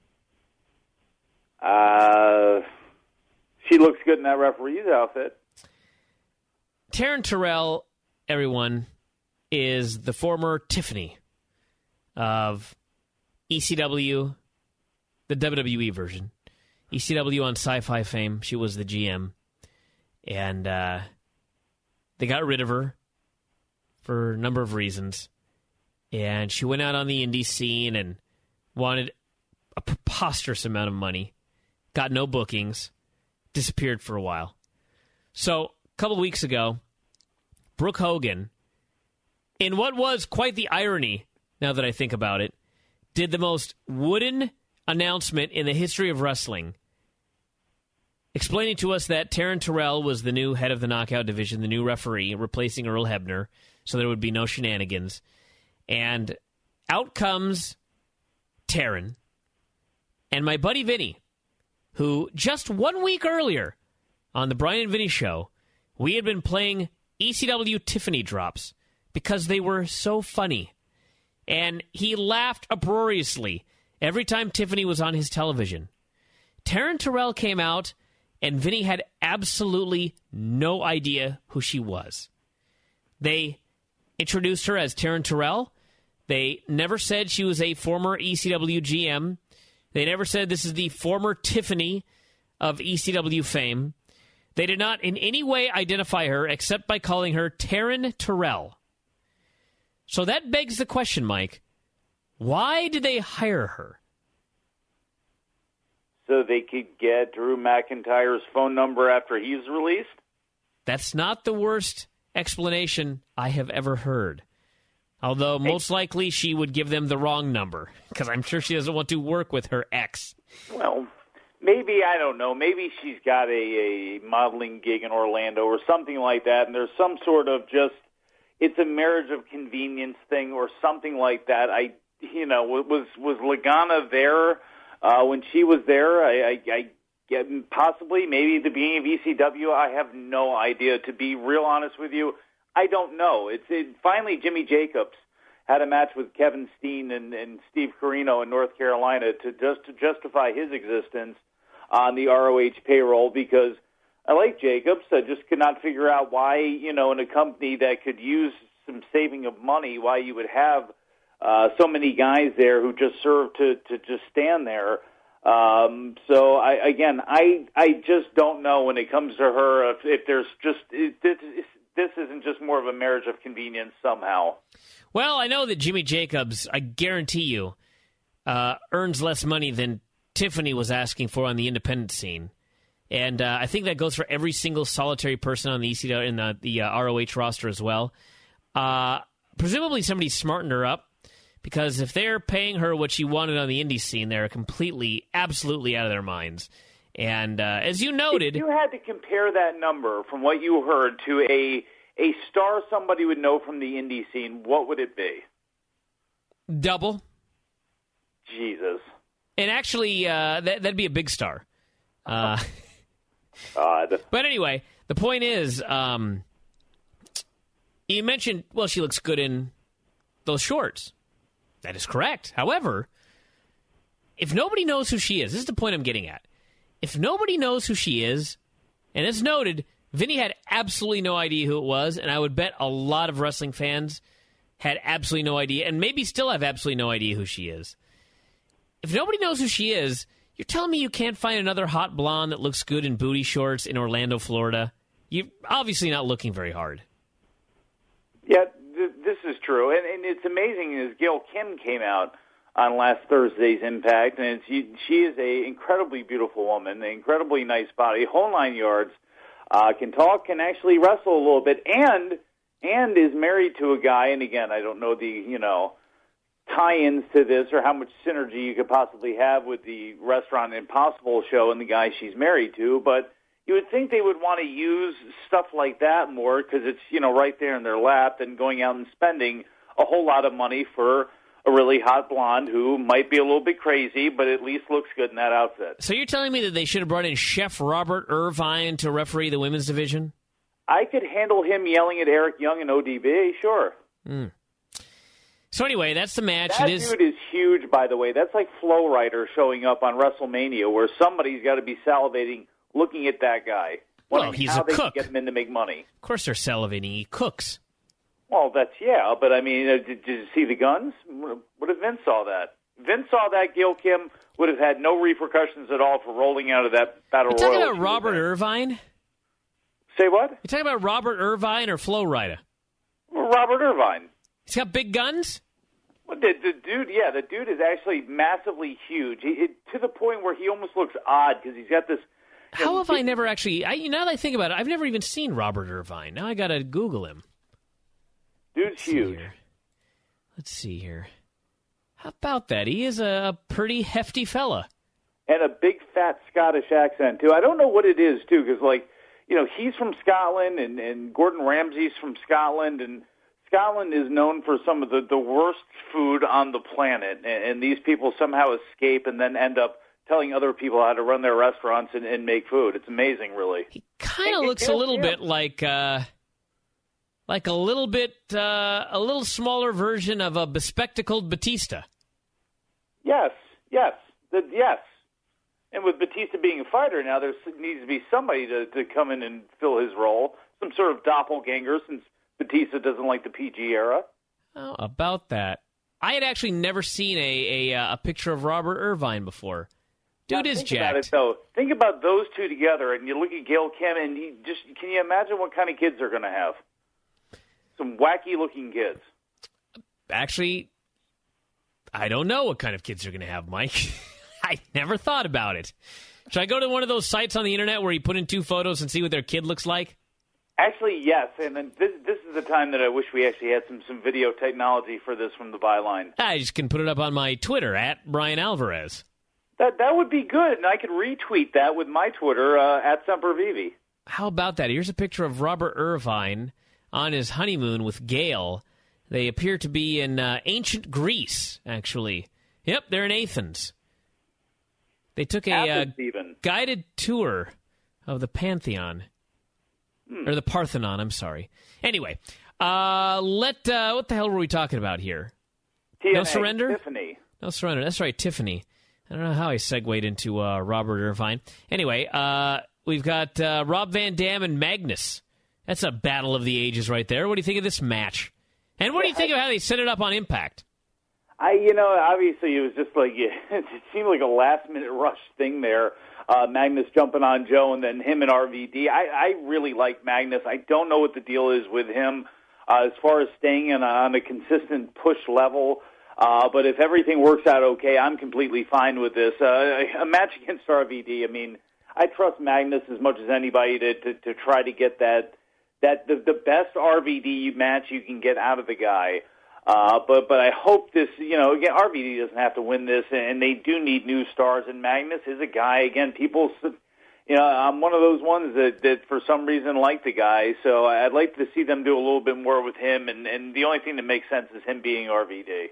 She looks good in that referee's outfit. Taryn Terrell, everyone, is the former Tiffany of ECW, the WWE version. ECW on Sci-Fi fame. She was the GM. And they got rid of her for a number of reasons. And she went out on the indie scene and wanted a preposterous amount of money. Got no bookings. Disappeared for a while. So, a couple weeks ago, Brooke Hogan, in what was quite the irony, now that I think about it, did the most wooden announcement in the history of wrestling, explaining to us that Taryn Terrell was the new head of the Knockout division, the new referee, replacing Earl Hebner, so there would be no shenanigans. And out comes Taryn and my buddy Vinny, who just 1 week earlier on the Brian and Vinny show, we had been playing ECW Tiffany drops because they were so funny. And he laughed uproariously every time Tiffany was on his television. Taryn Terrell came out, and Vinny had absolutely no idea who she was. They introduced her as Taryn Terrell. They never said she was a former ECW GM. They never said this is the former Tiffany of ECW fame. They did not in any way identify her except by calling her Taryn Terrell. So that begs the question, Mike, why did they hire her? So they could get Drew McIntyre's phone number after he's released? That's not the worst explanation I have ever heard. Although most likely she would give them the wrong number, because I'm sure she doesn't want to work with her ex. Well, maybe, I don't know, maybe she's got a modeling gig in Orlando or something like that, and there's some sort of just, it's a marriage of convenience thing or something like that. Was Lagana there when she was there? I get possibly, maybe at the beginning of ECW. I have no idea, to be real honest with you. I don't know. Finally, Jimmy Jacobs had a match with Kevin Steen and Steve Corino in North Carolina to justify his existence on the ROH payroll, because I like Jacobs. I just could not figure out why, in a company that could use some saving of money, why you would have so many guys there who just serve to just stand there. So I just don't know when it comes to her if there's just this isn't just more of a marriage of convenience somehow. Well, I know that Jimmy Jacobs, I guarantee you, earns less money than Tiffany was asking for on the independent scene. And I think that goes for every single solitary person on the ECW in the ROH roster as well. Presumably somebody's smartened her up, because if they're paying her what she wanted on the indie scene, they're absolutely out of their minds. And as you noted, if you had to compare that number from what you heard to a star somebody would know from the indie scene, what would it be? Double. Jesus. And actually, that'd be a big star. God. But anyway, the point is, you mentioned, well, she looks good in those shorts. That is correct. However, if nobody knows who she is, this is the point I'm getting at. If nobody knows who she is, and as noted, Vinny had absolutely no idea who it was, and I would bet a lot of wrestling fans had absolutely no idea, and maybe still have absolutely no idea who she is. If nobody knows who she is, you're telling me you can't find another hot blonde that looks good in booty shorts in Orlando, Florida? You're obviously not looking very hard. Yeah, this is true, and it's amazing as Gail Kim came out on last Thursday's Impact, and she is a incredibly beautiful woman, an incredibly nice body, whole 9 yards, can talk, can actually wrestle a little bit, and is married to a guy, and again, I don't know the, tie-ins to this or how much synergy you could possibly have with the Restaurant Impossible show and the guy she's married to, but you would think they would want to use stuff like that more because it's, right there in their lap than going out and spending a whole lot of money for a really hot blonde who might be a little bit crazy, but at least looks good in that outfit. So you're telling me that they should have brought in Chef Robert Irvine to referee the women's division? I could handle him yelling at Eric Young and ODB, sure. So anyway, that's the match. That dude is huge, by the way. That's like Flow Rider showing up on WrestleMania, where somebody's got to be salivating looking at that guy. Well, he's a cook. How they can get him in to make money. Of course they're salivating. He cooks. Well, but I mean, did you see the guns? What if Vince saw that? Vince saw that, Gail Kim would have had no repercussions at all for rolling out of that Battle Royal. You're talking about Robert Irvine? Say what? You're talking about Robert Irvine or Flow Rider? Robert Irvine. He's got big guns? Well, the dude is actually massively huge. To the point where he almost looks odd because he's got this... How have I never actually... now that I think about it, I've never even seen Robert Irvine. Now I got to Google him. Dude's huge. Let's see here. How about that? He is a pretty hefty fella. And a big, fat Scottish accent, too. I don't know what it is, too, because, he's from Scotland, and Gordon Ramsay's from Scotland, and Scotland is known for some of the worst food on the planet, and these people somehow escape and then end up telling other people how to run their restaurants and make food. It's amazing, really. He kind of looks a little bit like a little smaller version of a bespectacled Batista. Yes. And with Batista being a fighter now, there needs to be somebody to come in and fill his role, some sort of doppelganger, since Batista doesn't like the PG era. Oh, about that. I had actually never seen a picture of Robert Irvine before. Dude is think jacked. About it, though. Think about those two together, and you look at Gail Kim, and can you imagine what kind of kids they're going to have? Some wacky-looking kids. Actually, I don't know what kind of kids they're going to have, Mike. I never thought about it. Should I go to one of those sites on the internet where you put in 2 photos and see what their kid looks like? Actually, yes, and then this is the time that I wish we actually had some video technology for this from the Byline. I just can put it up on my Twitter, at Brian Alvarez. That would be good, and I could retweet that with my Twitter, at Sempervivi. How about that? Here's a picture of Robert Irvine on his honeymoon with Gail. They appear to be in ancient Greece, actually. Yep, they're in Athens. They took a guided tour of the Pantheon. Or the Parthenon, I'm sorry. Anyway, what the hell were we talking about here? TNA, No surrender? Tiffany. No surrender. That's right, Tiffany. I don't know how I segued into Robert Irvine. Anyway, we've got Rob Van Dam and Magnus. That's a battle of the ages right there. What do you think of this match? And what do you think of how they set it up on Impact? Obviously it was just like, it seemed like a last-minute rush thing there. Magnus jumping on Joe and then him and RVD. I really like Magnus. I don't know what the deal is with him as far as staying on a consistent push level. But if everything works out okay, I'm completely fine with this. A match against RVD, I mean, I trust Magnus as much as anybody to try to get the best RVD match you can get out of the guy. But I hope this, again, RVD doesn't have to win this, and they do need new stars, and Magnus is a guy, again, people, I'm one of those ones that for some reason like the guy, so I'd like to see them do a little bit more with him, and the only thing that makes sense is him being RVD.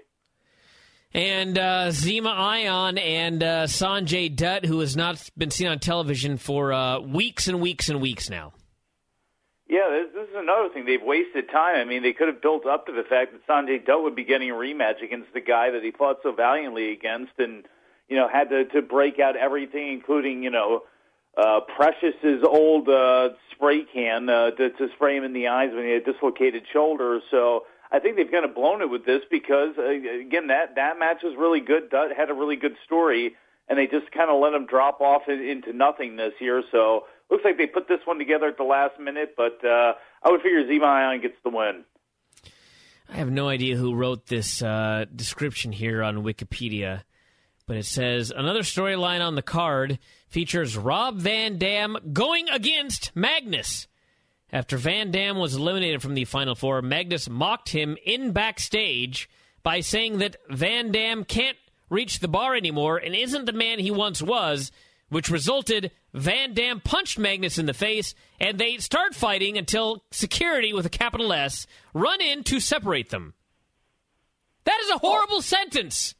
And Zima Ion and Sanjay Dutt, who has not been seen on television for weeks and weeks and weeks now. Yeah, this is another thing. They've wasted time. I mean, they could have built up to the fact that Sanjay Dutt would be getting a rematch against the guy that he fought so valiantly against and, had to break out everything, including, Precious's old spray can to spray him in the eyes when he had dislocated shoulders. So I think they've kind of blown it with this because, again, that match was really good. Dutt had a really good story, and they just kind of let him drop off into nothingness here. So looks like they put this one together at the last minute, but I would figure Zima Ion gets the win. I have no idea who wrote this description here on Wikipedia, but it says, another storyline on the card features Rob Van Dam going against Magnus. After Van Dam was eliminated from the Final Four, Magnus mocked him in backstage by saying that Van Dam can't reach the bar anymore and isn't the man he once was, which resulted Van Dam punched Magnus in the face, and they start fighting until security, with a capital S, run in to separate them. That is a horrible sentence.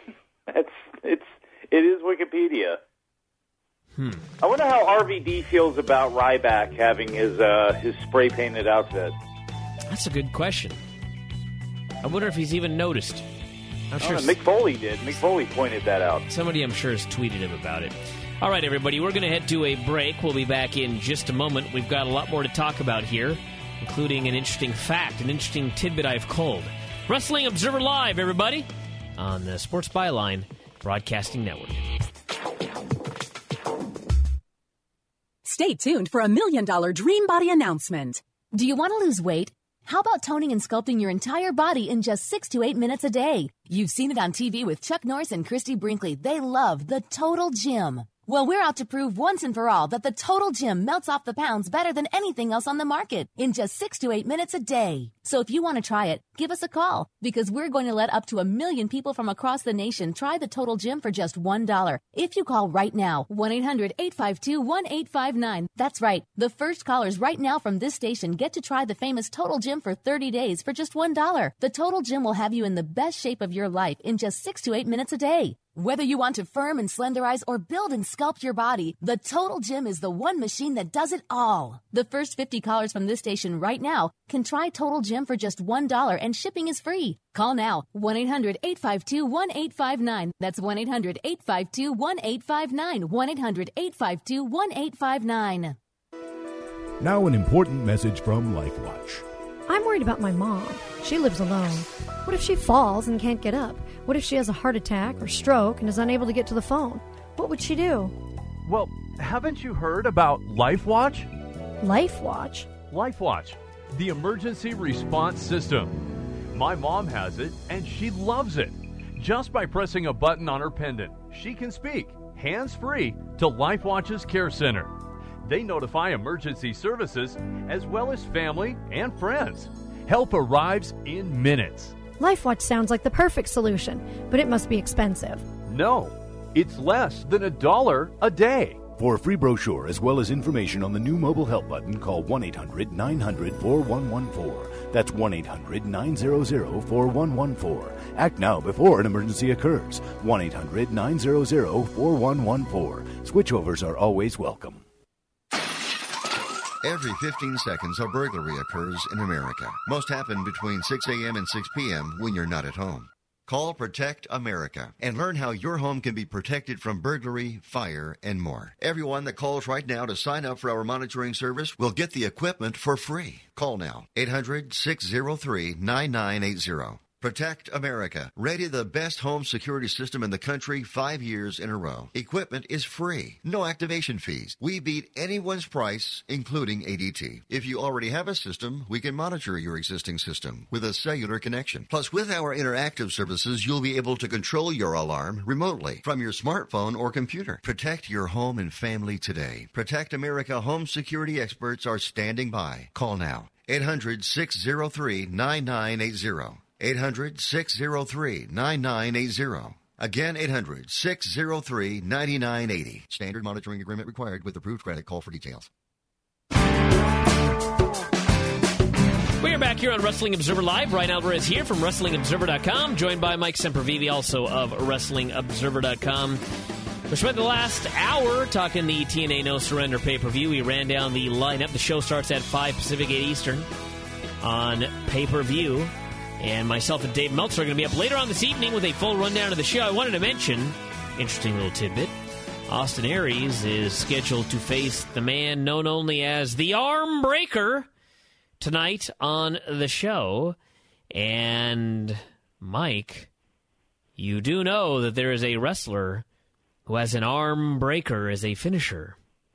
It is Wikipedia. I wonder how RVD feels about Ryback having his spray-painted outfit. That's a good question. I wonder if he's even noticed. I'm sure Mick Foley did. Mick Foley pointed that out. Somebody, I'm sure, has tweeted him about it. All right, everybody, we're going to head to a break. We'll be back in just a moment. We've got a lot more to talk about here, including an interesting fact, an interesting tidbit I've culled. Wrestling Observer Live, everybody, on the Sports Byline Broadcasting Network. Stay tuned for $1 million Dream Body announcement. Do you want to lose weight? How about toning and sculpting your entire body in just 6 to 8 minutes a day? You've seen it on TV with Chuck Norris and Christy Brinkley. They love the Total Gym. Well, we're out to prove once and for all that the Total Gym melts off the pounds better than anything else on the market in just 6 to 8 minutes a day. So if you want to try it, give us a call, because we're going to let up to 1 million people from across the nation try the Total Gym for just $1. If you call right now, 1-800-852-1859. That's right. The first callers right now from this station get to try the famous Total Gym for 30 days for just $1. The Total Gym will have you in the best shape of your life in just 6 to 8 minutes a day. Whether you want to firm and slenderize or build and sculpt your body, the Total Gym is the one machine that does it all. The first 50 callers from this station right now can try Total Gym for just $1, and shipping is free. Call now, 1-800-852-1859. That's 1-800-852-1859. 1-800-852-1859. Now an important message from LifeWatch. I'm worried about my mom. She lives alone. What if she falls and can't get up? What if she has a heart attack or stroke and is unable to get to the phone? What would she do? Well, haven't you heard about LifeWatch? LifeWatch? LifeWatch, the emergency response system. My mom has it, and she loves it. Just by pressing a button on her pendant, she can speak, hands-free, to LifeWatch's Care Center. They notify emergency services as well as family and friends. Help arrives in minutes. LifeWatch sounds like the perfect solution, but it must be expensive. No, it's less than $1 a day. For a free brochure as well as information on the new mobile help button, call 1-800-900-4114. That's 1-800-900-4114. Act now before an emergency occurs. 1-800-900-4114. Switchovers are always welcome. Every 15 seconds, a burglary occurs in America. Most happen between 6 a.m. and 6 p.m. when you're not at home. Call Protect America and learn how your home can be protected from burglary, fire, and more. Everyone that calls right now to sign up for our monitoring service will get the equipment for free. Call now, 800-603-9980. Protect America. Rated the best home security system in the country 5 years in a row. Equipment is free. No activation fees. We beat anyone's price, including ADT. If you already have a system, we can monitor your existing system with a cellular connection. Plus, with our interactive services, you'll be able to control your alarm remotely from your smartphone or computer. Protect your home and family today. Protect America home security experts are standing by. Call now. 800-603-9980. 800-603-9980. Again, 800-603-9980. Standard monitoring agreement required with approved credit. Call for details. We are back here on Wrestling Observer Live. Brian Alvarez here from WrestlingObserver.com, joined by Mike Sempervive, also of WrestlingObserver.com. We spent the last hour talking the TNA No Surrender pay-per-view. We ran down the lineup. The show starts at 5 Pacific, 8 Eastern on pay-per-view. And myself and Dave Meltzer are going to be up later on this evening with a full rundown of the show. I wanted to mention, interesting little tidbit, Austin Aries is scheduled to face the man known only as the Arm Breaker tonight on the show. And, Mike, you do know that there is a wrestler who has an arm breaker as a finisher.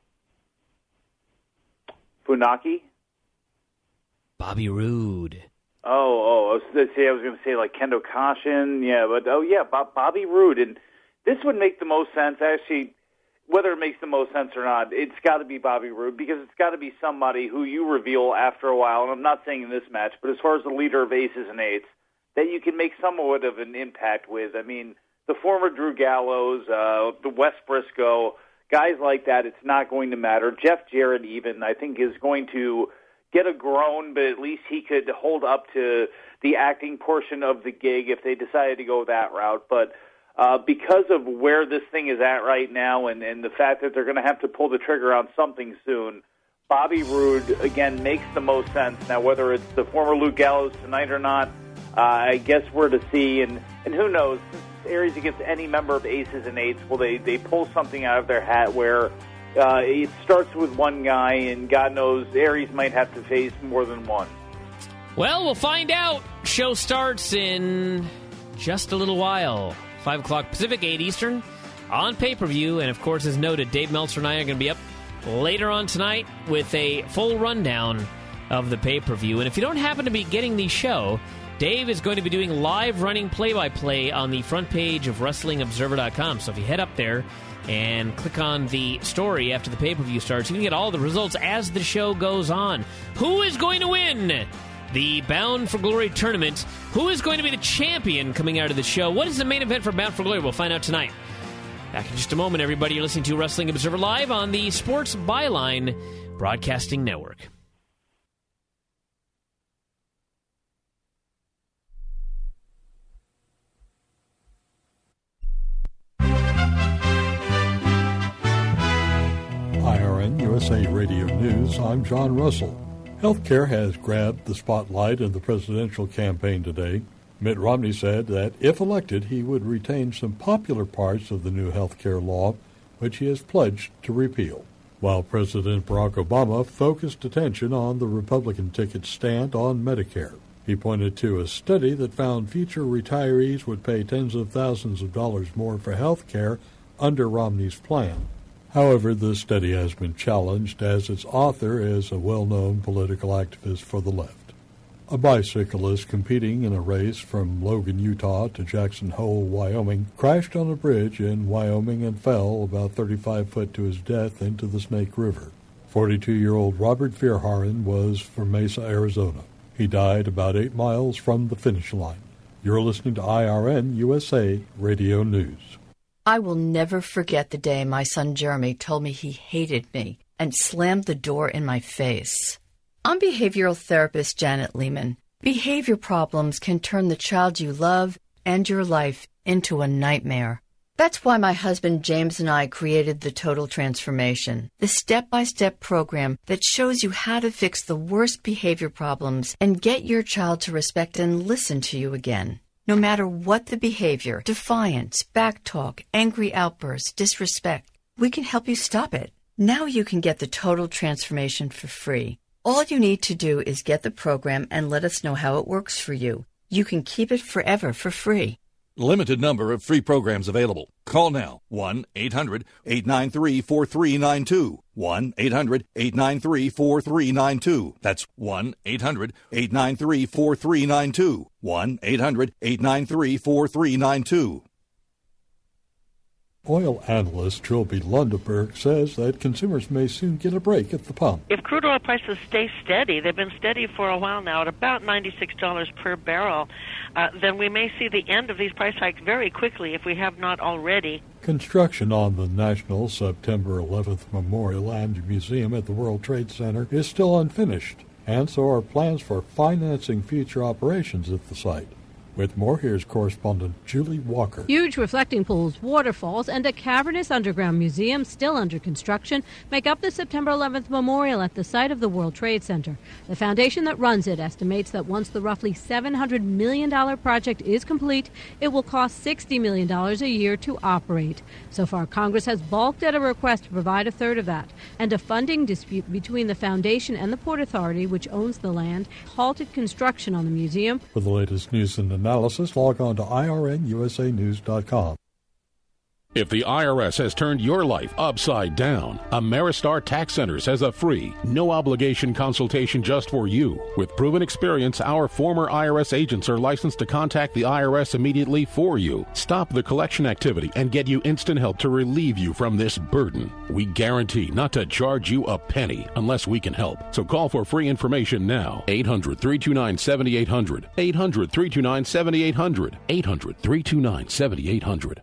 Funaki? Bobby Roode. I was going to say like Kendo Kashin, Bobby Roode, and this would make the most sense. Actually, whether it makes the most sense or not, it's got to be Bobby Roode because it's got to be somebody who you reveal after a while. And I'm not saying in this match, but as far as the leader of Aces and Eights, that you can make somewhat of an impact with. I mean, the former Drew Gallows, the Wes Briscoe, guys like that. It's not going to matter. Jeff Jarrett, even I think, is going to get a groan, but at least he could hold up to the acting portion of the gig if they decided to go that route. But because of where this thing is at right now and the fact that they're going to have to pull the trigger on something soon, Bobby Roode, again, makes the most sense. Now, whether it's the former Luke Gallows tonight or not, I guess we're to see. And who knows, Aries against any member of Aces and Eights, will they pull something out of their hat where it starts with one guy, and God knows Aries might have to face more than one. Well, we'll find out. Show starts in just a little while. 5 o'clock Pacific, 8 Eastern, on pay-per-view. And, of course, as noted, Dave Meltzer and I are going to be up later on tonight with a full rundown of the pay-per-view. And if you don't happen to be getting the show, Dave is going to be doing live running play-by-play on the front page of WrestlingObserver.com. So if you head up there and click on the story after the pay-per-view starts, you can get all the results as the show goes on. Who is going to win the Bound for Glory tournament? Who is going to be the champion coming out of the show? What is the main event for Bound for Glory? We'll find out tonight. Back in just a moment, everybody. You're listening to Wrestling Observer Live on the Sports Byline Broadcasting Network. IRN USA Radio News, I'm John Russell. Healthcare has grabbed the spotlight in the presidential campaign today. Mitt Romney said that if elected, he would retain some popular parts of the new healthcare law, which he has pledged to repeal. while President Barack Obama focused attention on the Republican ticket's stand on Medicare. He pointed to a study that found future retirees would pay tens of thousands of dollars more for health care under Romney's plan. However, the study has been challenged as its author is a well-known political activist for the left. A bicyclist competing in a race from Logan, Utah to Jackson Hole, Wyoming, crashed on a bridge in Wyoming and fell about 35 feet to his death into the Snake River. 42-year-old Robert Vierhaaren was from Mesa, Arizona. He died about 8 miles from the finish line. You're listening to IRN USA Radio News. I will never forget the day my son Jeremy told me he hated me and slammed the door in my face. I'm behavioral therapist Janet Lehman. Behavior problems can turn the child you love and your life into a nightmare. That's why my husband James and I created the Total Transformation, the step-by-step program that shows you how to fix the worst behavior problems and get your child to respect and listen to you again. No matter what the behavior, defiance, backtalk, angry outbursts, disrespect, we can help you stop it. Now you can get the Total Transformation for free. All you need to do is get the program and let us know how it works for you. You can keep it forever for free. Limited number of free programs available. Call now. 1-800-893-4392. 1-800-893-4392. That's 1-800-893-4392. 1-800-893-4392. Oil analyst Trilby Lundeberg says that consumers may soon get a break at the pump. If crude oil prices stay steady, they've been steady for a while now at about $96 per barrel, then we may see the end of these price hikes very quickly if we have not already. Construction on the National September 11th Memorial and Museum at the World Trade Center is still unfinished, and so are plans for financing future operations at the site. With more, here's correspondent Julie Walker. Huge reflecting pools, waterfalls, and a cavernous underground museum still under construction make up the September 11th memorial at the site of the World Trade Center. The foundation that runs it estimates that once the roughly $700 million project is complete, it will cost $60 million a year to operate. So far, Congress has balked at a request to provide a third of that, and a funding dispute between the foundation and the Port Authority, which owns the land, halted construction on the museum. For the latest news and analysis, log on to IRNUSAnews.com. If the IRS has turned your life upside down, Ameristar Tax Centers has a free, no-obligation consultation just for you. With proven experience, our former IRS agents are licensed to contact the IRS immediately for you, stop the collection activity, and get you instant help to relieve you from this burden. We guarantee not to charge you a penny unless we can help. So call for free information now. 800-329-7800. 800-329-7800. 800-329-7800.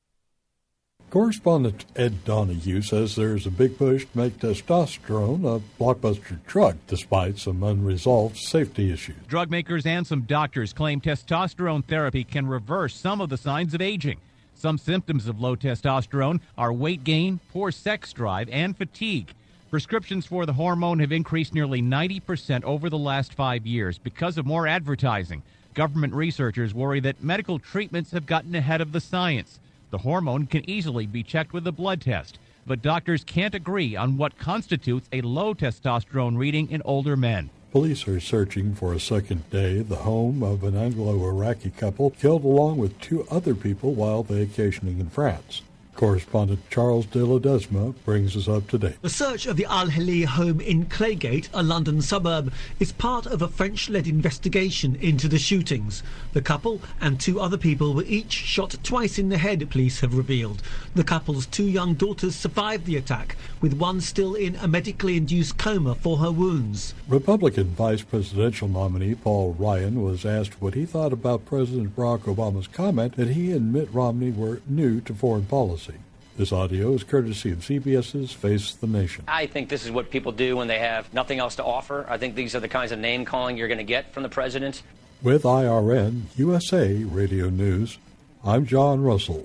Correspondent Ed Donahue says there's a big push to make testosterone a blockbuster drug, despite some unresolved safety issues. Drug makers and some doctors claim testosterone therapy can reverse some of the signs of aging. Some symptoms of low testosterone are weight gain, poor sex drive, and fatigue. Prescriptions for the hormone have increased nearly 90% over the last 5 years because of more advertising. Government researchers worry that medical treatments have gotten ahead of the science. The hormone can easily be checked with a blood test, but doctors can't agree on what constitutes a low testosterone reading in older men. Police are searching for a second day the home of an Anglo-Iraqi couple killed along with 2 other people while vacationing in France. Correspondent Charles de Ledesma brings us up to date. The search of the Al-Hili home in Claygate, a London suburb, is part of a French-led investigation into the shootings. The couple and 2 other people were each shot twice in the head, police have revealed. The couple's 2 young daughters survived the attack, with one still in a medically induced coma for her wounds. Republican vice presidential nominee Paul Ryan was asked what he thought about President Barack Obama's comment that he and Mitt Romney were new to foreign policy. This audio is courtesy of CBS's Face the Nation. I think this is what people do when they have nothing else to offer. I think these are the kinds of name-calling you're going to get from the president. With IRN USA Radio News, I'm John Russell.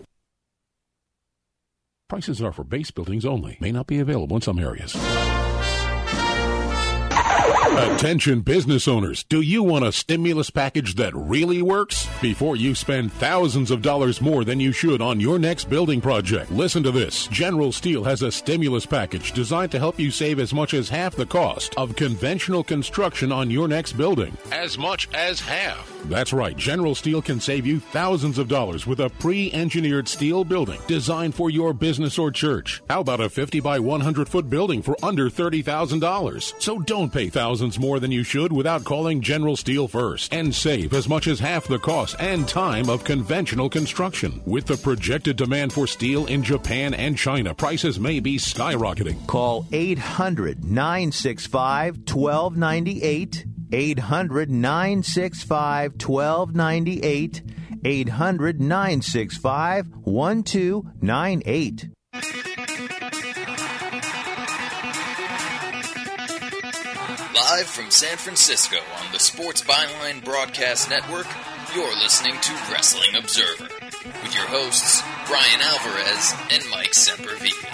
Prices are for base buildings only. May not be available in some areas. Attention business owners, do you want a stimulus package that really works? Before you spend thousands of dollars more than you should on your next building project, listen to this. General Steel has a stimulus package designed to help you save as much as half the cost of conventional construction on your next building. As much as half. That's right, General Steel can save you thousands of dollars with a pre-engineered steel building designed for your business or church. How about a 50 by 100 foot building for under $30,000? So don't pay thousands more than you should without calling General Steel first and save as much as half the cost and time of conventional construction. With the projected demand for steel in Japan and China, prices may be skyrocketing. Call 800-965-1298. 800-965-1298. 800-965-1298. Live from San Francisco on the Sports Byline Broadcast Network, you're listening to Wrestling Observer with your hosts, Brian Alvarez and Mike Sempervive.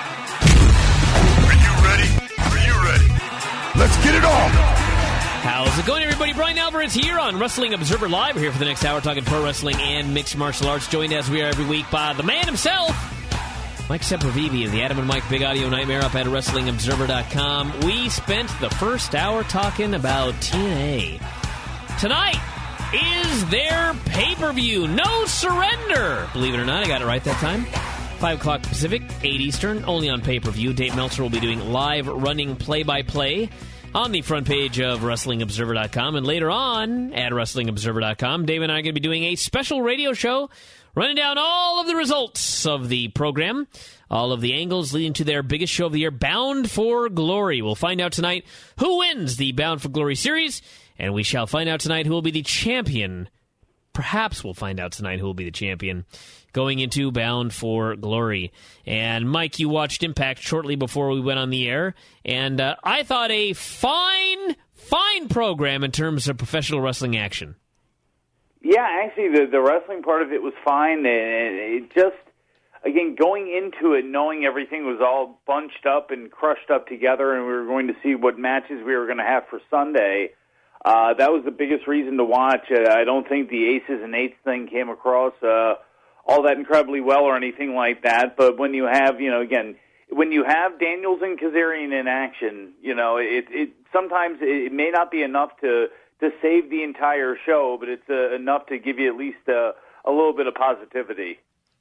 Are you ready? Are you ready? Let's get it on! How's it going, everybody? Brian Alvarez here on Wrestling Observer Live. We're here for the next hour talking pro wrestling and mixed martial arts, joined as we are every week by the man himself, Mike Sempervive of the Adam and Mike Big Audio Nightmare up at WrestlingObserver.com. We spent the first hour talking about TNA. Tonight is their pay-per-view, No Surrender. Believe it or not, I got it right that time. 5 o'clock Pacific, 8 Eastern, only on pay-per-view. Dave Meltzer will be doing live running play-by-play on the front page of WrestlingObserver.com. And later on at WrestlingObserver.com, Dave and I are going to be doing a special radio show running down all of the results of the program, all of the angles leading to their biggest show of the year, Bound for Glory. We'll find out tonight who wins the Bound for Glory series, and we shall find out tonight who will be the champion. Perhaps we'll find out tonight who will be the champion going into Bound for Glory. And Mike, you watched Impact shortly before we went on the air, and I thought a fine program in terms of professional wrestling action. Yeah, actually, the wrestling part of it was fine, and it just, again, going into it, knowing everything was all bunched up and crushed up together, and we were going to see what matches we were going to have for Sunday, that was the biggest reason to watch. I don't think the Aces and Eights thing came across all that incredibly well or anything like that, but when you have, when you have Daniels and Kazarian in action, it sometimes it may not be enough to save the entire show, but it's enough to give you at least a little bit of positivity.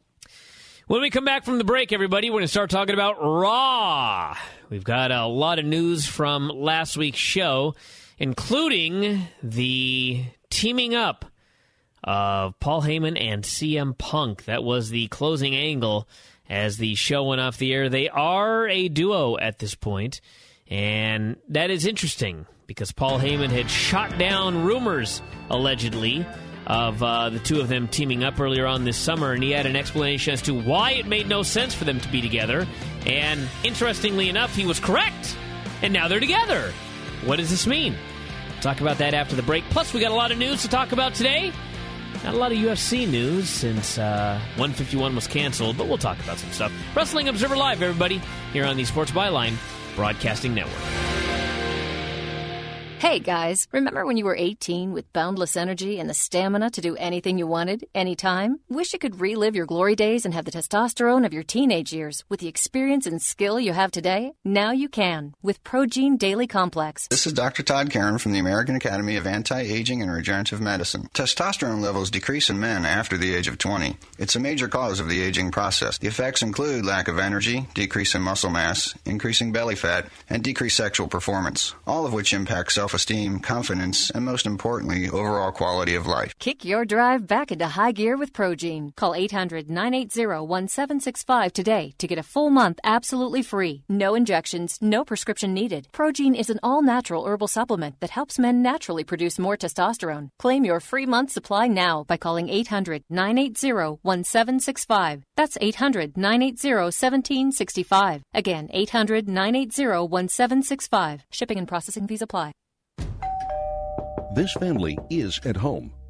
When we come back from the break, everybody, we're going to start talking about Raw. We've got a lot of news from last week's show, including the teaming up of Paul Heyman and CM Punk. That was the closing angle as the show went off the air. They are a duo at this point, and that is interesting, because Paul Heyman had shot down rumors, allegedly, of the two of them teaming up earlier on this summer, and he had an explanation as to why it made no sense for them to be together. And interestingly enough, he was correct, and now they're together. What does this mean? We'll talk about that after the break. Plus, we got a lot of news to talk about today. Not a lot of UFC news since 151 was canceled, but we'll talk about some stuff. Wrestling Observer Live, everybody, here on the Sports Byline Broadcasting Network. Hey, guys, remember when you were 18 with boundless energy and the stamina to do anything you wanted, anytime? Wish you could relive your glory days and have the testosterone of your teenage years with the experience and skill you have today? Now you can with Progene Daily Complex. This is Dr. Todd Karen from the American Academy of Anti-Aging and Regenerative Medicine. Testosterone levels decrease in men after the age of 20. It's a major cause of the aging process. The effects include lack of energy, decrease in muscle mass, increasing belly fat, and decreased sexual performance, all of which impact self-esteem, confidence, and most importantly, overall quality of life. Kick your drive back into high gear with Progene. Call 800-980-1765 today to get a full month absolutely free. No injections, no prescription needed. Progene is an all-natural herbal supplement that helps men naturally produce more testosterone. Claim your free month supply now by calling 800-980-1765. That's 800-980-1765. Again, 800-980-1765. Shipping and processing fees apply. This family is at home.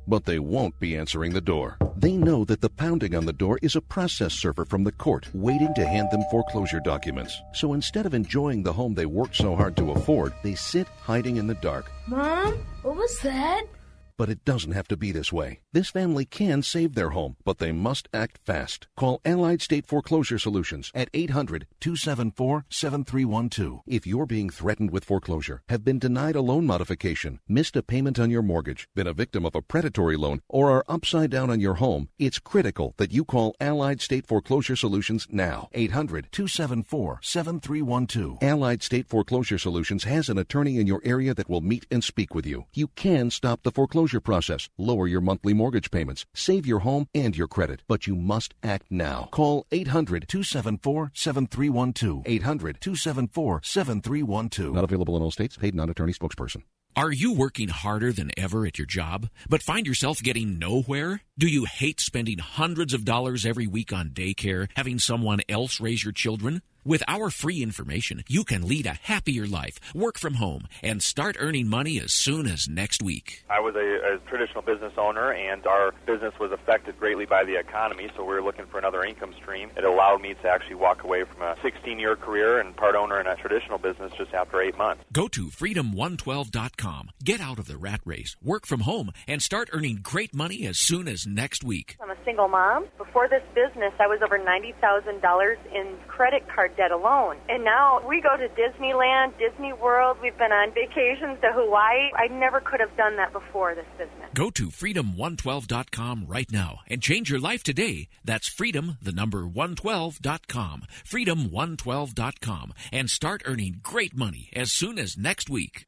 but they won't be answering the door. They know that the pounding on the door is a process server from the court waiting to hand them foreclosure documents. So instead of enjoying the home they worked so hard to afford, they sit hiding in the dark. Mom, what was that? But it doesn't have to be this way. This family can save their home, but they must act fast. Call Allied State Foreclosure Solutions at 800-274-7312. If you're being threatened with foreclosure, have been denied a loan modification, missed a payment on your mortgage, been a victim of a predatory loan, or are upside down on your home, it's critical that you call Allied State Foreclosure Solutions now. 800-274-7312. Allied State Foreclosure Solutions has an attorney in your area that will meet and speak with you. You can stop the foreclosure process, lower your monthly mortgage payments, save your home and your credit, but you must act now. Call 800-274-7312. 800-274-7312. Not available in all states. Paid non-attorney spokesperson. Are you working harder than ever at your job, but find yourself getting nowhere? Do you hate spending hundreds of dollars every week on daycare, having someone else raise your children? With our free information, you can lead a happier life, work from home, and start earning money as soon as next week. I was a traditional business owner, and our business was affected greatly by the economy, so we were looking for another income stream. It allowed me to actually walk away from a 16-year career and part owner in a traditional business just after 8 months. Go to freedom112.com. Get out of the rat race, work from home, and start earning great money as soon as next week. I'm a single mom. Before this business, I was over $90,000 in credit card debt alone. And now we go to Disneyland, Disney World. We've been on vacations to Hawaii. I never could have done that before this business. Go to freedom112.com right now and change your life today. That's freedom112.com. Freedom112.com, and start earning great money as soon as next week.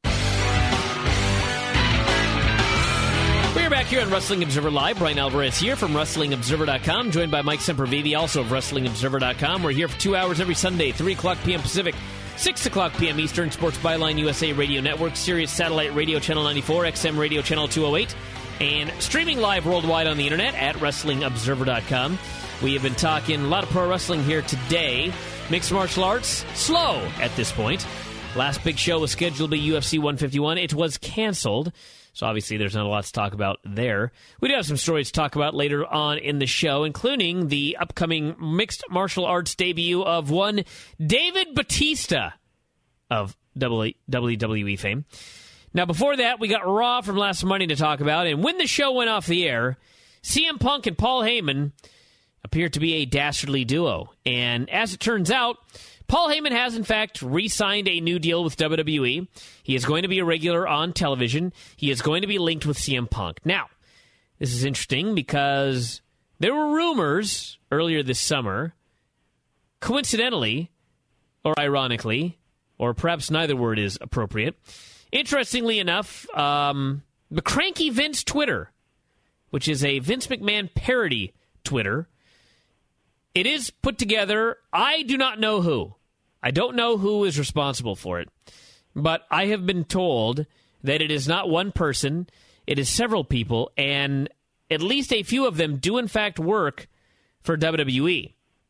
We're back here on Wrestling Observer Live. Brian Alvarez here from WrestlingObserver.com, joined by Mike Sempervive, also of WrestlingObserver.com. We're here for 2 hours every Sunday, 3 o'clock p.m. Pacific, 6 o'clock p.m. Eastern. Sports Byline USA Radio Network, Sirius Satellite Radio Channel 94, XM Radio Channel 208, and streaming live worldwide on the internet at WrestlingObserver.com. We have been talking a lot of pro wrestling here today. Mixed martial arts, slow at this point. Last big show was scheduled to be UFC 151. It was canceled. So obviously there's not a lot to talk about there. We do have some stories to talk about later on in the show, including the upcoming mixed martial arts debut of one David Batista of WWE fame. Now, before that, we got Raw from last Monday to talk about. And when the show went off the air, CM Punk and Paul Heyman appeared to be a dastardly duo. And as it turns out, Paul Heyman has, in fact, re-signed a new deal with WWE. He is going to be a regular on television. He is going to be linked with CM Punk. Now, this is interesting because there were rumors earlier this summer, coincidentally, or ironically, or perhaps neither word is appropriate. Interestingly enough, the Cranky Vince Twitter, which is a Vince McMahon parody Twitter, it is put together. I do not know who. I don't know who is responsible for it. But I have been told that it is not one person. It is several people. And at least a few of them do, in fact, work for WWE.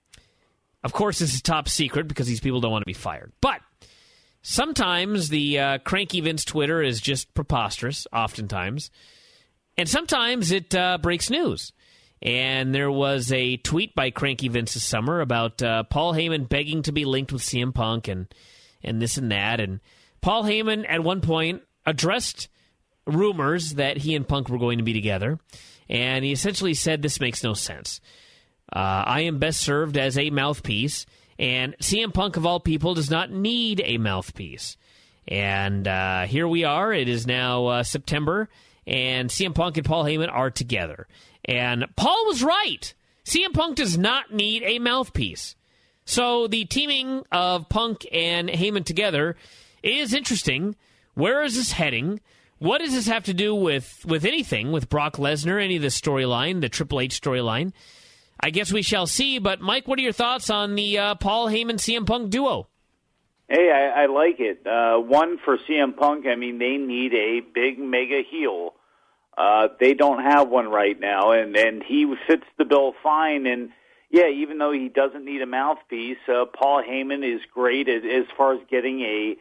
Of course, this is top secret because these people don't want to be fired. But sometimes the Cranky Vince Twitter is just preposterous, oftentimes. And sometimes it breaks news. And there was a tweet by Cranky Vince this summer about Paul Heyman begging to be linked with CM Punk and this and that. And Paul Heyman at one point addressed rumors that he and Punk were going to be together. And he essentially said, this makes no sense. I am best served as a mouthpiece. And CM Punk, of all people, does not need a mouthpiece. And here we are. It is now September. And CM Punk and Paul Heyman are together. And Paul was right. CM Punk does not need a mouthpiece. So the teaming of Punk and Heyman together is interesting. Where is this heading? What does this have to do with anything, with Brock Lesnar, any of the storyline, the Triple H storyline? I guess we shall see. But, Mike, what are your thoughts on the Paul Heyman-CM Punk duo? Hey, I like it. One, for CM Punk, I mean, they need a big mega heel. They don't have one right now, and he fits the bill fine. And, yeah, even though he doesn't need a mouthpiece, Paul Heyman is great as far as getting a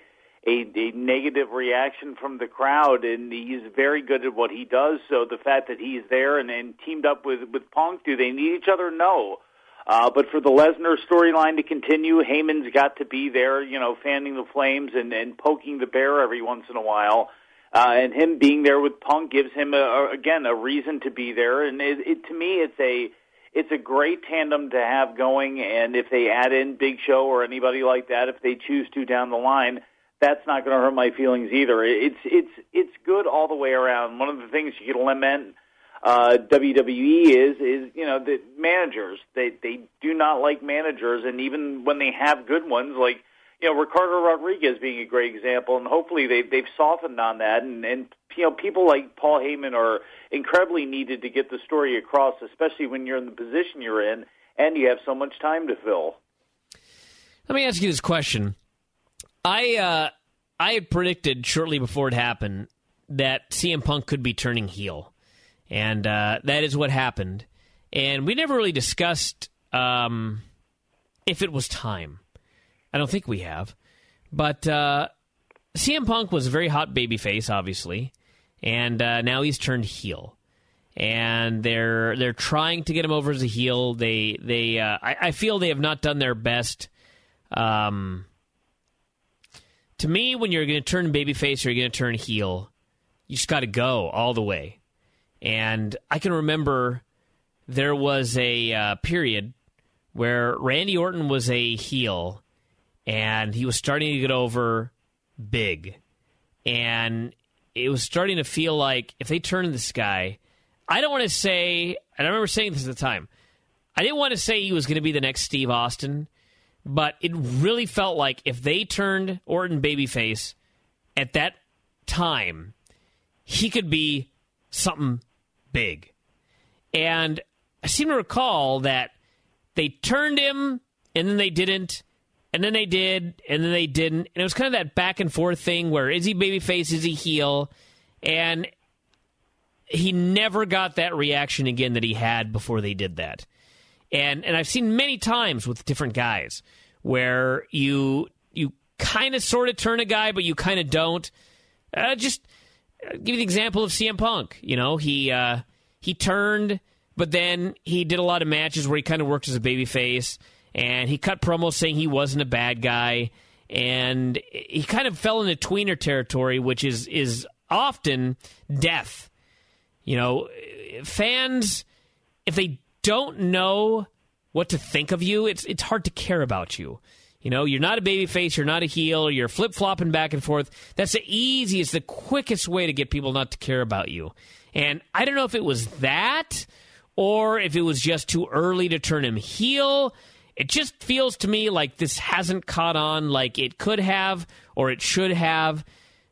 a negative reaction from the crowd, and he's very good at what he does. So the fact that he's there and teamed up with Punk, do they need each other? No. But for the Lesnar storyline to continue, Heyman's got to be there, fanning the flames and poking the bear every once in a while. And him being there with Punk gives him, a reason to be there. And to me, it's a great tandem to have going. And if they add in Big Show or anybody like that, if they choose to down the line, that's not going to hurt my feelings either. It's good all the way around. One of the things you can lament WWE is the managers. They do not like managers, and even when they have good ones, like Ricardo Rodriguez being a great example, and hopefully they've softened on that, and people like Paul Heyman are incredibly needed to get the story across, especially when you're in the position you're in and you have so much time to fill. Let me ask you this question. I had predicted shortly before it happened that CM Punk could be turning heel, and that is what happened. And we never really discussed if it was time. I don't think we have. But CM Punk was a very hot babyface, obviously, and now he's turned heel. And they're trying to get him over as a heel. I feel they have not done their best. To me, when you're going to turn babyface or you're going to turn heel, you just got to go all the way. And I can remember there was a period where Randy Orton was a heel, and he was starting to get over big. And it was starting to feel like if they turned this guy, I don't want to say, and I remember saying this at the time, I didn't want to say he was going to be the next Steve Austin, but it really felt like if they turned Orton babyface at that time, he could be something big. And I seem to recall that they turned him, and then they didn't, and then they did, and then they didn't. And it was kind of that back and forth thing where is he babyface, is he heel? And he never got that reaction again that he had before they did that. And I've seen many times with different guys where you kind of sort of turn a guy, but you kind of don't. Just give you the example of CM Punk. He turned, but then he did a lot of matches where he kind of worked as a babyface, and he cut promos saying he wasn't a bad guy, and he kind of fell into tweener territory, which is often death. Fans, if they don't know what to think of you, it's hard to care about you. You're not a babyface, you're not a heel, you're flip-flopping back and forth. That's the easiest, the quickest way to get people not to care about you. And I don't know if it was that or if it was just too early to turn him heel. It just feels to me like this hasn't caught on like it could have or it should have.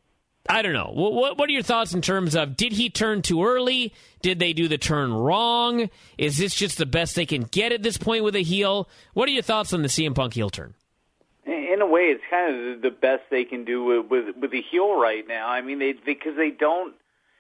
I don't know. What are your thoughts in terms of, did he turn too early? Did they do the turn wrong? Is this just the best they can get at this point with a heel? What are your thoughts on the CM Punk heel turn? In a way, it's kind of the best they can do with the heel right now. I mean, because they don't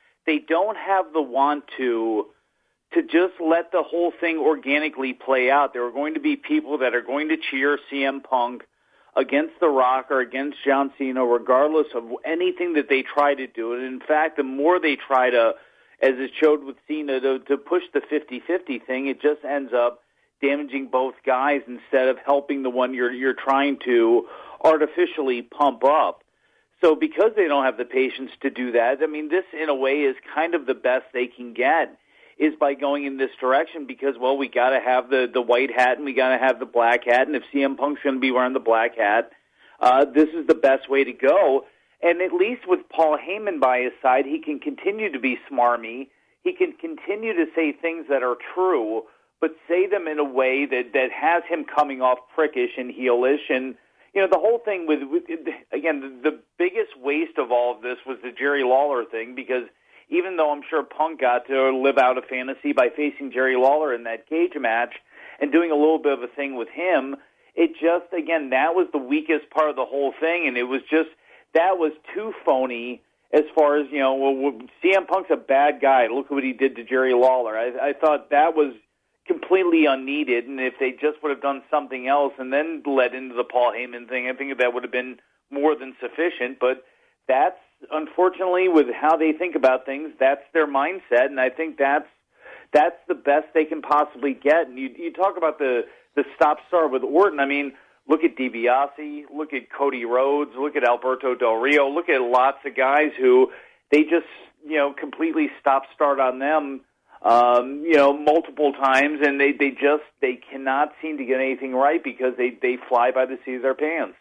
have the want to just let the whole thing organically play out. There are going to be people that are going to cheer CM Punk against The Rock or against John Cena, regardless of anything that they try to do. And in fact, the more they try to, as it showed with Cena, to push the 50-50 thing, it just ends up damaging both guys instead of helping the one you're trying to artificially pump up. So because they don't have the patience to do that, I mean, this in a way is kind of the best they can get, is by going in this direction because, well, we got to have the white hat and we got to have the black hat, and if CM Punk's going to be wearing the black hat, this is the best way to go. And at least with Paul Heyman by his side, he can continue to be smarmy. He can continue to say things that are true, but say them in a way that has him coming off prickish and heelish. And, the whole thing with again, the biggest waste of all of this was the Jerry Lawler thing, because even though I'm sure Punk got to live out a fantasy by facing Jerry Lawler in that cage match and doing a little bit of a thing with him, it just, again, that was the weakest part of the whole thing, and it was just, that was too phony as far as, CM Punk's a bad guy. Look what he did to Jerry Lawler. I thought that was completely unneeded, and if they just would have done something else and then led into the Paul Heyman thing, I think that would have been more than sufficient. But that's, unfortunately, with how they think about things, that's their mindset, and I think that's the best they can possibly get. And you talk about the stop-start with Orton. I mean, look at DiBiase, look at Cody Rhodes, look at Alberto Del Rio, look at lots of guys who they just, completely stop-start on them, multiple times, and they cannot seem to get anything right because they fly by the seat of their pants.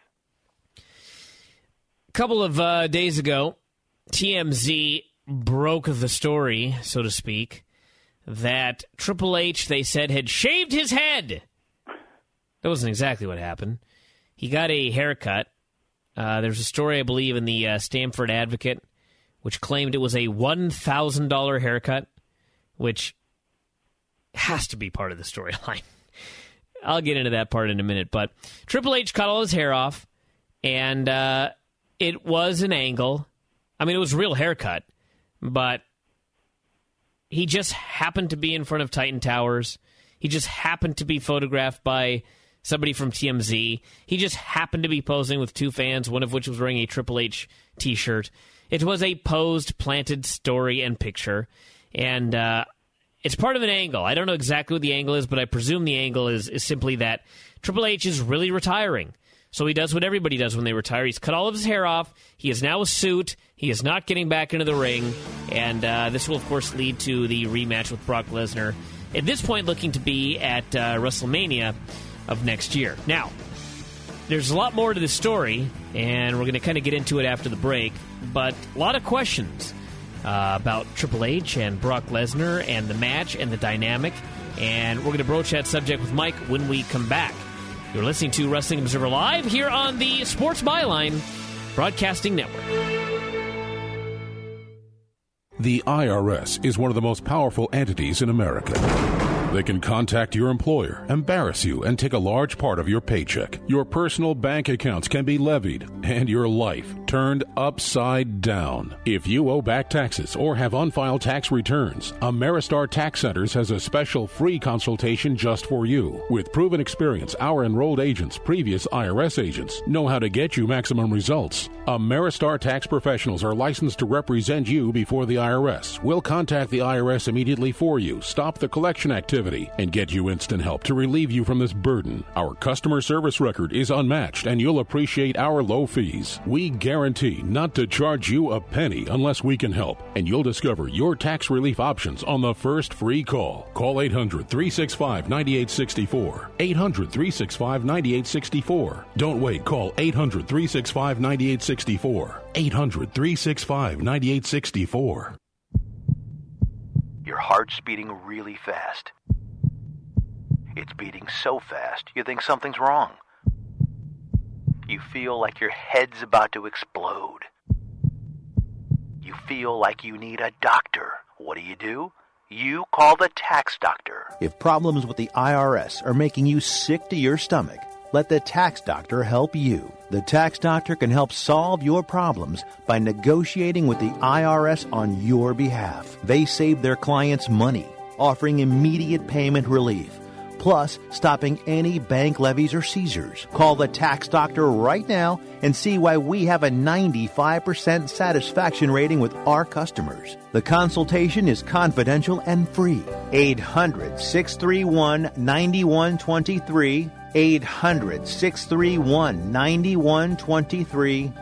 A couple of days ago, TMZ broke the story, so to speak, that Triple H, they said, had shaved his head. That wasn't exactly what happened. He got a haircut. There's a story, I believe, in the Stamford Advocate, which claimed it was a $1,000 haircut, which has to be part of the storyline. I'll get into that part in a minute. But Triple H cut all his hair off, and it was an angle. I mean, it was a real haircut, but he just happened to be in front of Titan Towers. He just happened to be photographed by somebody from TMZ. He just happened to be posing with two fans, one of which was wearing a Triple H t-shirt. It was a posed, planted story and picture, and it's part of an angle. I don't know exactly what the angle is, but I presume the angle is simply that Triple H is really retiring. So he does what everybody does when they retire. He's cut all of his hair off. He is now a suit. He is not getting back into the ring, and this will, of course, lead to the rematch with Brock Lesnar. At this point, looking to be at WrestleMania of next year. Now, there's a lot more to this story, and we're going to kind of get into it after the break, but a lot of questions about Triple H and Brock Lesnar and the match and the dynamic, and we're going to broach that subject with Mike when we come back. You're listening to Wrestling Observer Live here on the Sports Byline Broadcasting Network. The IRS is one of the most powerful entities in America. They can contact your employer, embarrass you, and take a large part of your paycheck. Your personal bank accounts can be levied, and your life turned upside down. If you owe back taxes or have unfiled tax returns, Ameristar Tax Centers has a special free consultation just for you. With proven experience, our enrolled agents, previous IRS agents, know how to get you maximum results. Ameristar Tax Professionals are licensed to represent you before the IRS. We'll contact the IRS immediately for you, stop the collection activity, and get you instant help to relieve you from this burden. Our customer service record is unmatched, and you'll appreciate our low fees. We guarantee not to charge you a penny unless we can help, and you'll discover your tax relief options on the first free call. Call 800-365-9864. 800-365-9864. Don't wait. Call 800-365-9864. 800-365-9864. Your heart's beating really fast. It's beating so fast, you think something's wrong. You feel like your head's about to explode. You feel like you need a doctor. What do? You call the tax doctor. If problems with the IRS are making you sick to your stomach, let the tax doctor help you. The tax doctor can help solve your problems by negotiating with the IRS on your behalf. They save their clients money, offering immediate payment relief, plus stopping any bank levies or seizures. Call the tax doctor right now and see why we have a 95% satisfaction rating with our customers. The consultation is confidential and free. 800-631-9123. 800-631-9123.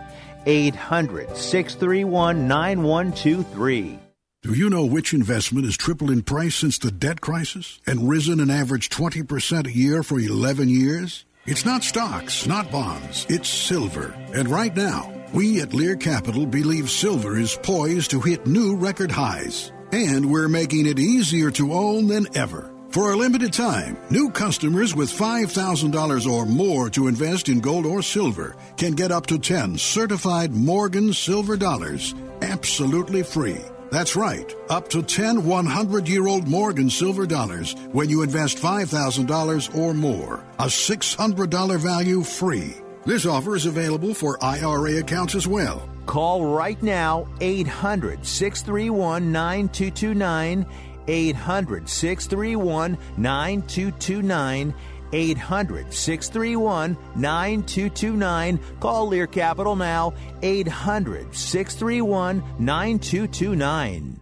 800-631-9123. Do you know which investment has tripled in price since the debt crisis and risen an average 20% a year for 11 years? It's not stocks, not bonds. It's silver. And right now, we at Lear Capital believe silver is poised to hit new record highs. And we're making it easier to own than ever. For a limited time, new customers with $5,000 or more to invest in gold or silver can get up to 10 certified Morgan silver dollars absolutely free. That's right, up to 10 100-year-old Morgan silver dollars when you invest $5,000 or more. A $600 value free. This offer is available for IRA accounts as well. Call right now, 800-631-9229. 800-631-9229. 800-631-9229. Call Lear Capital now, 800-631-9229.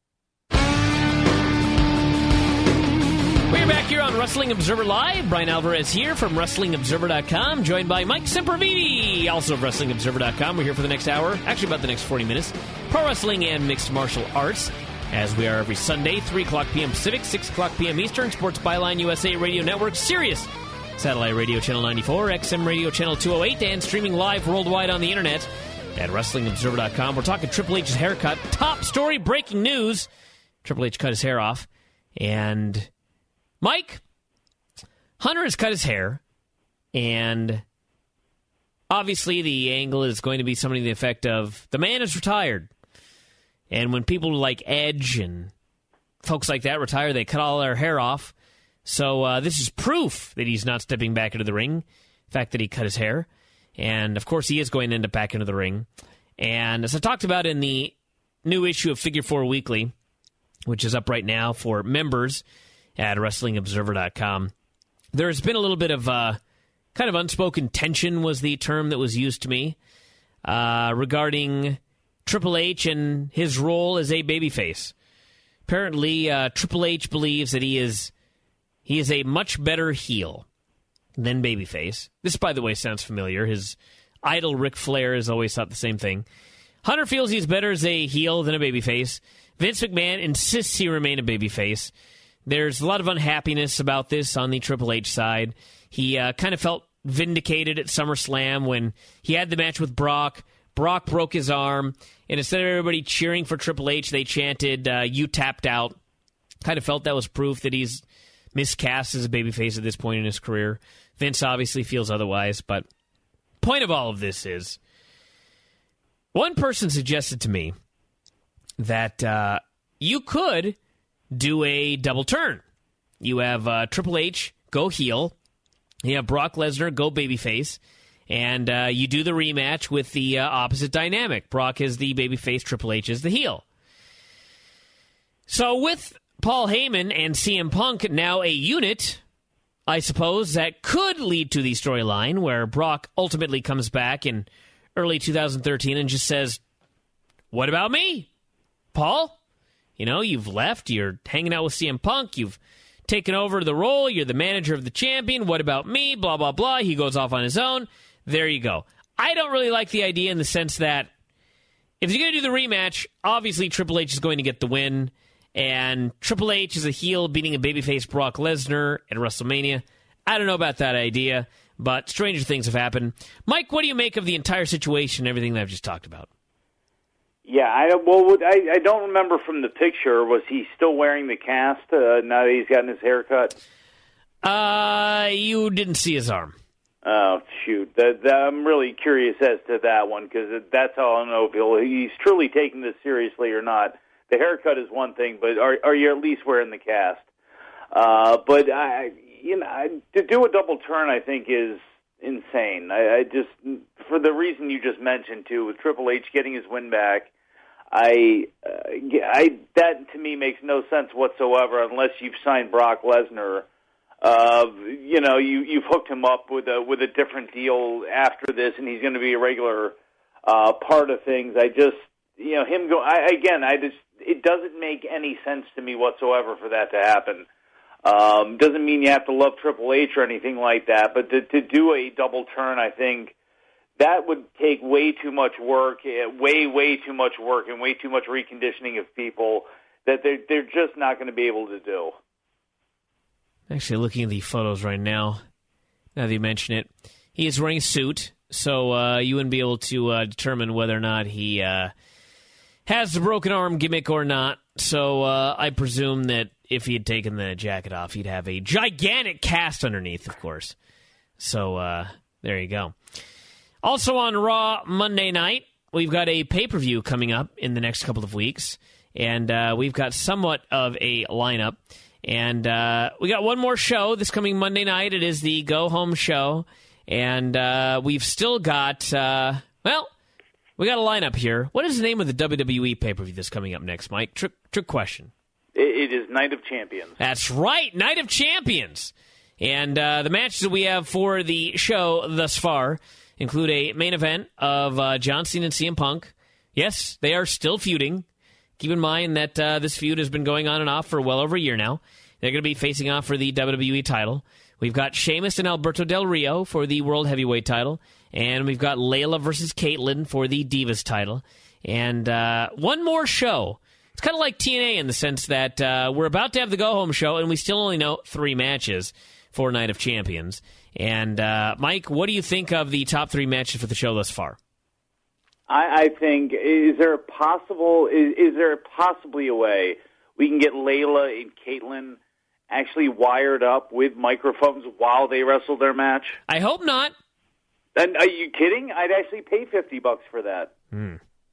We're back here on Wrestling Observer Live. Brian Alvarez here from WrestlingObserver.com, joined by Mike Sempervive, also of WrestlingObserver.com. We're here for the next hour, actually about the next 40 minutes. Pro wrestling and mixed martial arts, as we are every Sunday, 3 o'clock p.m. Pacific, 6 o'clock p.m. Eastern, Sports Byline USA Radio Network, Sirius Satellite Radio Channel 94, XM Radio Channel 208, and streaming live worldwide on the Internet at WrestlingObserver.com. We're talking Triple H's haircut. Top story, breaking news. Triple H cut his hair off, and Mike, Hunter has cut his hair, and obviously the angle is going to be something to the effect of, the man is retired. And when people like Edge and folks like that retire, they cut all their hair off. So this is proof that he's not stepping back into the ring, the fact that he cut his hair. And, of course, he is going to end up back into the ring. And as I talked about in the new issue of Figure 4 Weekly, which is up right now for members at WrestlingObserver.com, there's been a little bit of kind of unspoken tension was the term that was used to me regarding Triple H and his role as a babyface. Apparently, Triple H believes that he is a much better heel than babyface. This, by the way, sounds familiar. His idol Ric Flair has always thought the same thing. Hunter feels he's better as a heel than a babyface. Vince McMahon insists he remain a babyface. There's a lot of unhappiness about this on the Triple H side. He kind of felt vindicated at SummerSlam when he had the match with Brock. Brock broke his arm, and instead of everybody cheering for Triple H, they chanted, "You tapped out." Kind of felt that was proof that he's miscast as a babyface at this point in his career. Vince obviously feels otherwise, but point of all of this is, one person suggested to me that you could do a double turn. You have Triple H go heel, you have Brock Lesnar go babyface, and you do the rematch with the opposite dynamic. Brock is the babyface, Triple H is the heel. So with Paul Heyman and CM Punk now a unit, I suppose that could lead to the storyline where Brock ultimately comes back in early 2013 and just says, "What about me, Paul? You know, you've left, you're hanging out with CM Punk, you've taken over the role, you're the manager of the champion, what about me, blah, blah, blah." He goes off on his own. There you go. I don't really like the idea in the sense that if you're going to do the rematch, obviously Triple H is going to get the win, and Triple H is a heel beating a babyface Brock Lesnar at WrestleMania. I don't know about that idea, but stranger things have happened. Mike, what do you make of the entire situation and everything that I've just talked about? Yeah, I don't remember from the picture. Was he still wearing the cast now that he's gotten his hair cut? You didn't see his arm. Oh, shoot. I'm really curious as to that one, because that's how I'll know if he's truly taking this seriously or not. The haircut is one thing, but are you at least wearing the cast? But to do a double turn, I think, is insane. I just, for the reason you just mentioned too, with Triple H getting his win back, that to me makes no sense whatsoever unless you've signed Brock Lesnar. You've hooked him up with a different deal after this, and he's going to be a regular part of things. It doesn't make any sense to me whatsoever for that to happen. Doesn't mean you have to love Triple H or anything like that, but to do a double turn, I think that would take way too much work, way too much work, and way too much reconditioning of people that they're just not going to be able to do. Actually, looking at the photos right now that you mention it, he is wearing a suit, so you wouldn't be able to determine whether or not he has the broken arm gimmick or not. So I presume that if he had taken the jacket off, he'd have a gigantic cast underneath, of course. So there you go. Also on Raw Monday night, we've got a pay-per-view coming up in the next couple of weeks, and we've got somewhat of a lineup. And we got one more show this coming Monday night. It is the Go Home show. And we've still got, we got a lineup here. What is the name of the WWE pay-per-view that's coming up next, Mike? Trick question. It is Night of Champions. That's right, Night of Champions. And the matches that we have for the show thus far include a main event of John Cena and CM Punk. Yes, they are still feuding. Keep in mind that this feud has been going on and off for well over a year now. They're going to be facing off for the WWE title. We've got Sheamus and Alberto Del Rio for the World Heavyweight title. And we've got Layla versus Caitlyn for the Divas title. And one more show. It's kind of like TNA in the sense that we're about to have the go-home show, and we still only know 3 matches for Night of Champions. And, Mike, what do you think of the top 3 matches for the show thus far? I think, is there possibly a way we can get Layla and Caitlyn actually wired up with microphones while they wrestle their match? I hope not. And are you kidding? I'd actually pay $50 for that. I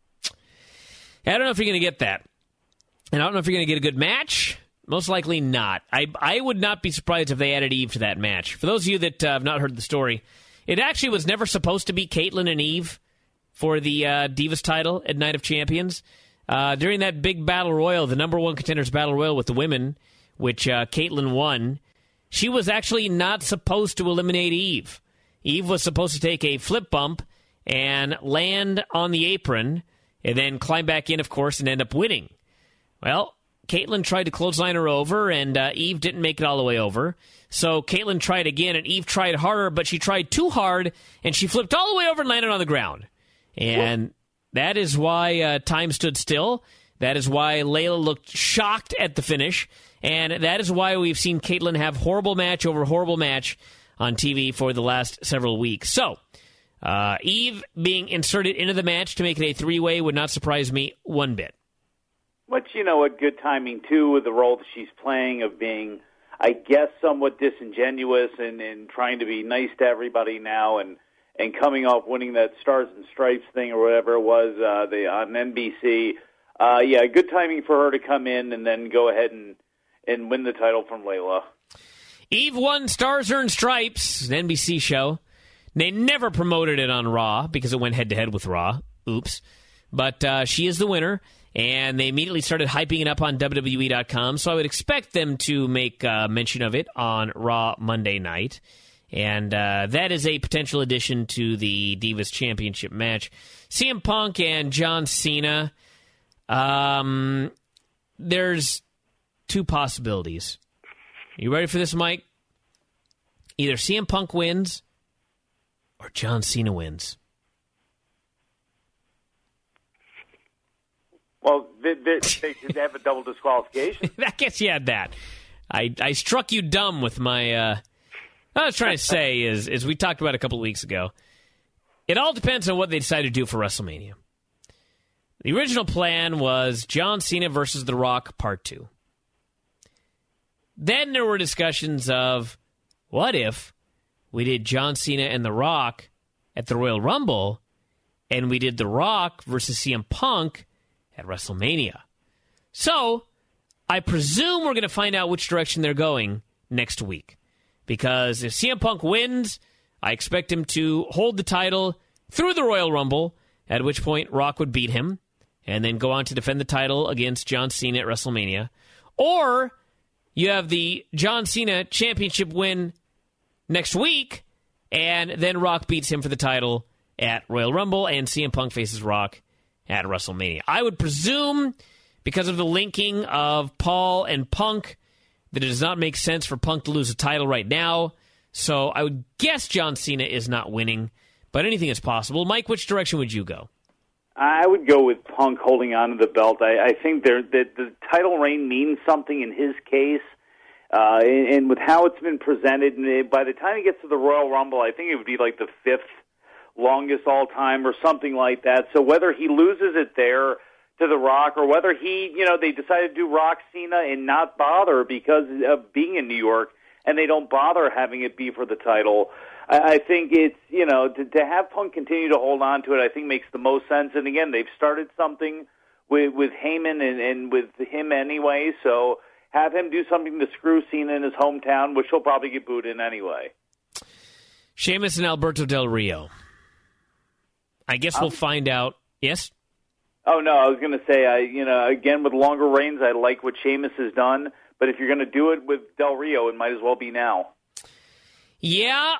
don't know if you're going to get that. And I don't know if you're going to get a good match. Most likely not. I would not be surprised if they added Eve to that match. For those of you that have not heard the story, it actually was never supposed to be Caitlyn and Eve for the Divas title at Night of Champions. During that big battle royal, the number 1 contenders battle royal with the women, which Caitlyn won, she was actually not supposed to eliminate Eve. Eve was supposed to take a flip bump and land on the apron and then climb back in, of course, and end up winning. Well, Caitlyn tried to clothesline her over, and Eve didn't make it all the way over. So Caitlyn tried again, and Eve tried harder, but she tried too hard, and she flipped all the way over and landed on the ground. And that is why time stood still. That is why Layla looked shocked at the finish. And that is why we've seen Caitlyn have horrible match over horrible match on TV for the last several weeks. So, Eve being inserted into the match to make it a 3-way would not surprise me one bit. Which, a good timing, too, with the role that she's playing of being, I guess, somewhat disingenuous and trying to be nice to everybody now and coming off winning that Stars and Stripes thing or whatever it was on NBC. Good timing for her to come in and then go ahead and win the title from Layla. Eve won Stars and Stripes, an NBC show. They never promoted it on Raw because it went head-to-head with Raw. Oops. But she is the winner, and they immediately started hyping it up on WWE.com, so I would expect them to make mention of it on Raw Monday night. And that is a potential addition to the Divas Championship match. CM Punk and John Cena, there's 2 possibilities. You ready for this, Mike? Either CM Punk wins or John Cena wins. Well, they should have a double disqualification. I guess you had that. I struck you dumb with my... what I was trying to say is we talked about a couple of weeks ago. It all depends on what they decide to do for WrestleMania. The original plan was John Cena versus The Rock Part 2. Then there were discussions of, what if we did John Cena and The Rock at the Royal Rumble, and we did The Rock versus CM Punk at WrestleMania? So, I presume we're going to find out which direction they're going next week. Because if CM Punk wins, I expect him to hold the title through the Royal Rumble, at which point Rock would beat him, and then go on to defend the title against John Cena at WrestleMania. Or you have the John Cena championship win next week, and then Rock beats him for the title at Royal Rumble, and CM Punk faces Rock at WrestleMania. I would presume, because of the linking of Paul and Punk, that it does not make sense for Punk to lose a title right now. So I would guess John Cena is not winning, but anything is possible. Mike, which direction would you go? I would go with Punk holding on to the belt. I think the title reign means something in his case, and with how it's been presented, and by the time he gets to the Royal Rumble, I think it would be like the 5th longest all-time or something like that. So whether he loses it there to The Rock, or whether they decided to do Rock Cena and not bother because of being in New York, and they don't bother having it be for the title. I think it's, to have Punk continue to hold on to it, I think makes the most sense. And again, they've started something with Heyman and with him anyway, so have him do something to screw Cena in his hometown, which he'll probably get booed in anyway. Sheamus and Alberto Del Rio. I guess we'll find out. Yes? Oh, no, I was going to say, again, with longer reigns, I like what Sheamus has done, but if you're going to do it with Del Rio, it might as well be now. Yeah,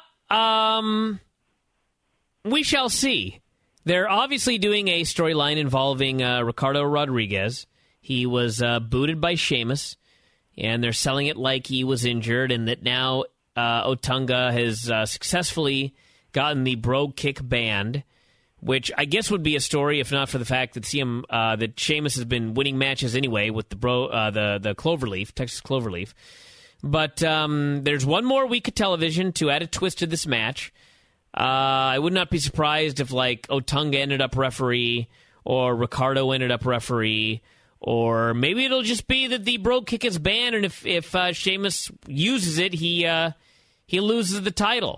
we shall see. They're obviously doing a storyline involving Ricardo Rodriguez. He was booted by Sheamus, and they're selling it like he was injured, and that now Otunga has successfully gotten the Brogue Kick banned, which I guess would be a story if not for the fact that that Sheamus has been winning matches anyway with the Cloverleaf, Texas Cloverleaf. But there's one more week of television to add a twist to this match. I would not be surprised if Otunga ended up referee or Ricardo ended up referee, or maybe it'll just be that the Brogue Kick is banned, and if Sheamus uses it, he loses the title.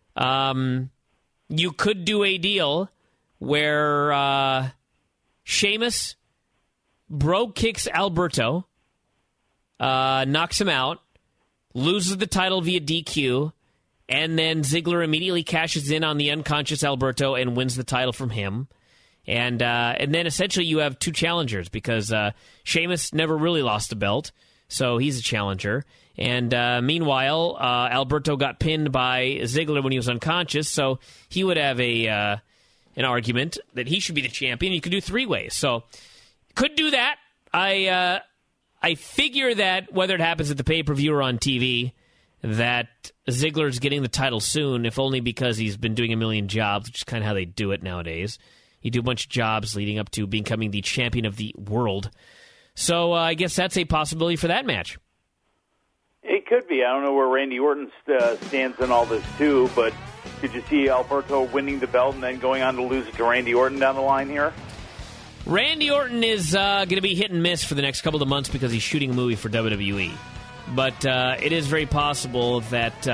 You could do a deal where Sheamus Brogue Kicks Alberto, knocks him out, loses the title via DQ, and then Ziggler immediately cashes in on the unconscious Alberto and wins the title from him. And then essentially you have two challengers because Sheamus never really lost the belt, so he's a challenger. And meanwhile, Alberto got pinned by Ziggler when he was unconscious, so he would have an argument that he should be the champion. You could do three ways, so could do that. I figure that whether it happens at the pay-per-view or on TV, that Ziggler's getting the title soon, if only because he's been doing a million jobs, which is kind of how they do it nowadays. You do a bunch of jobs leading up to becoming the champion of the world. So I guess that's a possibility for that match. It could be. I don't know where Randy Orton stands in all this, too, but could you see Alberto winning the belt and then going on to lose it to Randy Orton down the line here? Randy Orton is going to be hit and miss for the next couple of months because he's shooting a movie for WWE. But it is very possible that,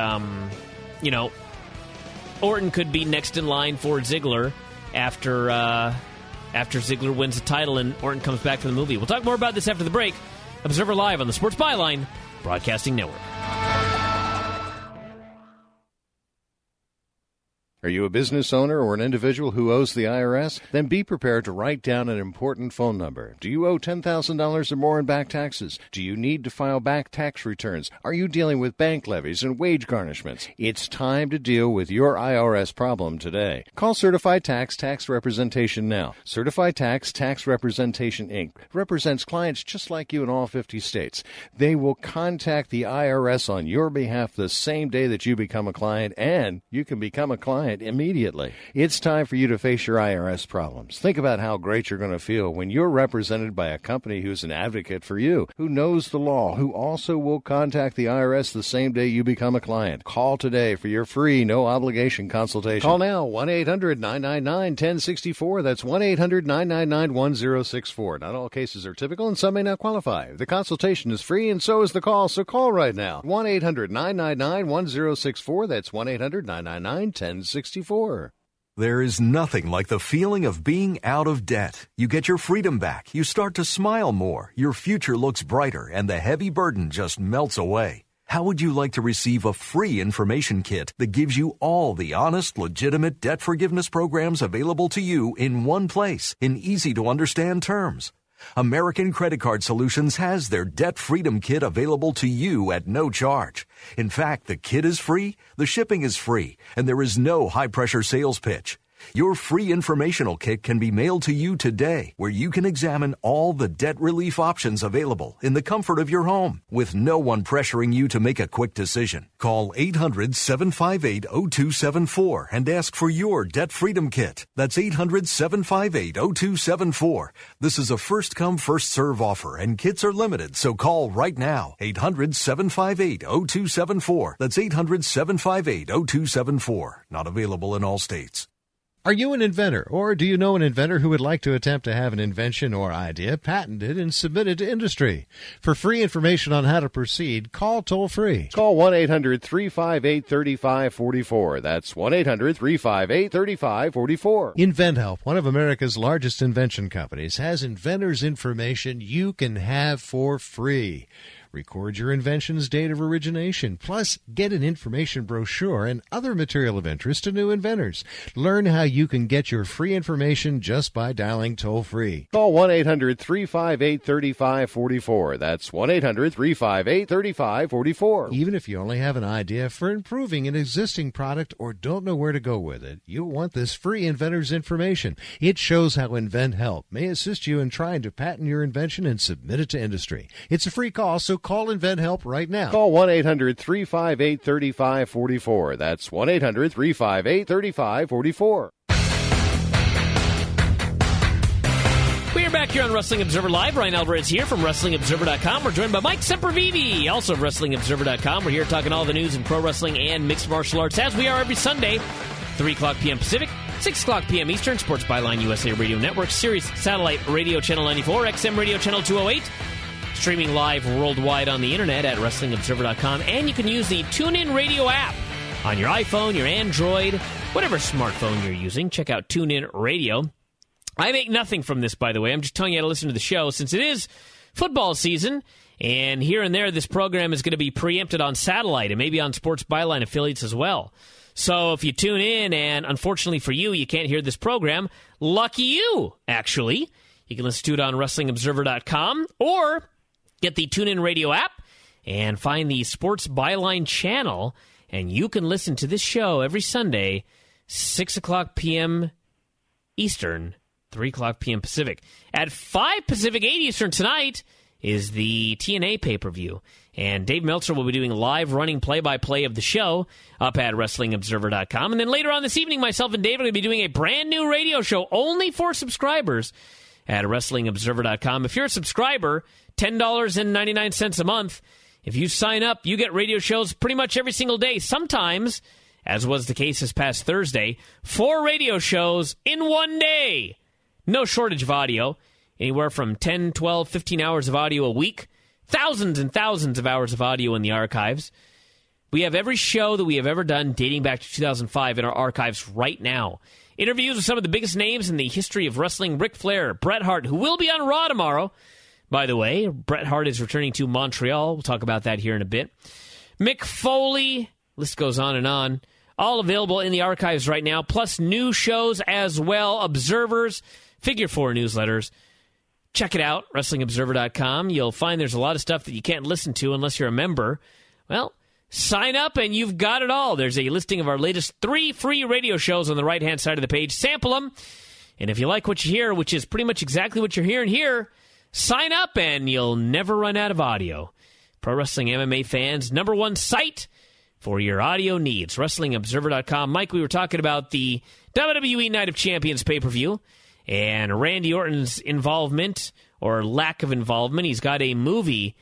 Orton could be next in line for Ziggler after Ziggler wins the title and Orton comes back for the movie. We'll talk more about this after the break. Observer Live on the Sports Byline Broadcasting Network. Are you a business owner or an individual who owes the IRS? Then be prepared to write down an important phone number. Do you owe $10,000 or more in back taxes? Do you need to file back tax returns? Are you dealing with bank levies and wage garnishments? It's time to deal with your IRS problem today. Call Certified Tax Representation now. Certified Tax Representation, Inc. represents clients just like you in all 50 states. They will contact the IRS on your behalf the same day that you become a client, and you can become a client immediately. It's time for you to face your IRS problems. Think about how great you're going to feel when you're represented by a company who's an advocate for you, who knows the law, who also will contact the IRS the same day you become a client. Call today for your free, no-obligation consultation. Call now, 1-800-999-1064. That's 1-800-999-1064. Not all cases are typical, and some may not qualify. The consultation is free, and so is the call, so call right now. 1-800-999-1064. That's 1-800-999-1064. There is nothing like the feeling of being out of debt. You get your freedom back. You start to smile more. Your future looks brighter, and the heavy burden just melts away. How would you like to receive a free information kit that gives you all the honest, legitimate debt forgiveness programs available to you in one place, in easy-to-understand terms? American Credit Card Solutions has their Debt Freedom Kit available to you at no charge. In fact, the kit is free, the shipping is free, and there is no high-pressure sales pitch. Your free informational kit can be mailed to you today, where you can examine all the debt relief options available in the comfort of your home, with no one pressuring you to make a quick decision. Call 800-758-0274 and ask for your Debt Freedom Kit. That's 800-758-0274. This is a first-come, first-serve offer, and kits are limited, so call right now. 800-758-0274. That's 800-758-0274. Not available in all states. Are you an inventor, or do you know an inventor who would like to attempt to have an invention or idea patented and submitted to industry? For free information on how to proceed, call toll-free. Call 1-800-358-3544. That's 1-800-358-3544. InventHelp, one of America's largest invention companies, has inventors' information you can have for free. Record your invention's date of origination, plus get an information brochure and other material of interest to new inventors. Learn how you can get your free information just by dialing toll-free. Call 1-800-358-3544. That's 1-800-358-3544. Even if you only have an idea for improving an existing product or don't know where to go with it, you'll want this free inventor's information. It shows how InventHelp may assist you in trying to patent your invention and submit it to industry. It's a free call, so call InventHelp right now. Call 1-800-358-3544. That's 1-800-358-3544. We are back here on Wrestling Observer Live. Ryan Alvarez here from WrestlingObserver.com. We're joined by Mike Sempervive, also of WrestlingObserver.com. We're here talking all the news in pro wrestling and mixed martial arts, as we are every Sunday, 3 o'clock p.m. Pacific, 6 o'clock p.m. Eastern. Sports Byline USA Radio Network, Sirius Satellite Radio Channel 94, XM Radio Channel 208. Streaming live worldwide on the internet at WrestlingObserver.com. And you can use the TuneIn Radio app on your iPhone, your Android, whatever smartphone you're using. Check out TuneIn Radio. I make nothing from this, by the way. I'm just telling you how to listen to the show since it is football season. And here and there, this program is going to be preempted on satellite and maybe on Sports Byline affiliates as well. So if you tune in and unfortunately for you, you can't hear this program, lucky you, actually. You can listen to it on WrestlingObserver.com or get the TuneIn Radio app and find the Sports Byline channel. And you can listen to this show every Sunday, 6 o'clock p.m. Eastern, 3 o'clock p.m. Pacific. At 5 Pacific, 8 Eastern tonight is the TNA pay-per-view. And Dave Meltzer will be doing live running play-by-play of the show up at WrestlingObserver.com. And then later on this evening, myself and Dave are going to be doing a brand new radio show only for subscribers at WrestlingObserver.com. If you're a subscriber, $10.99 a month. If you sign up, you get radio shows pretty much every single day. Sometimes, as was the case this past Thursday, 4 radio shows in one day. No shortage of audio. Anywhere from 10, 12, 15 hours of audio a week. Thousands and thousands of hours of audio in the archives. We have every show that we have ever done dating back to 2005 in our archives right now. Interviews with some of the biggest names in the history of wrestling. Ric Flair, Bret Hart, who will be on Raw tomorrow. By the way, Bret Hart is returning to Montreal. We'll talk about that here in a bit. Mick Foley, list goes on and on. All available in the archives right now, plus new shows as well. Observers, Figure 4 newsletters. Check it out, WrestlingObserver.com. You'll find there's a lot of stuff that you can't listen to unless you're a member. Well, sign up and you've got it all. There's a listing of our latest 3 free radio shows on the right-hand side of the page. Sample them. And if you like what you hear, which is pretty much exactly what you're hearing here, sign up and you'll never run out of audio. Pro Wrestling MMA fans' #1 site for your audio needs. WrestlingObserver.com. Mike, we were talking about the WWE Night of Champions pay-per-view and Randy Orton's involvement or lack of involvement. He's got a movie,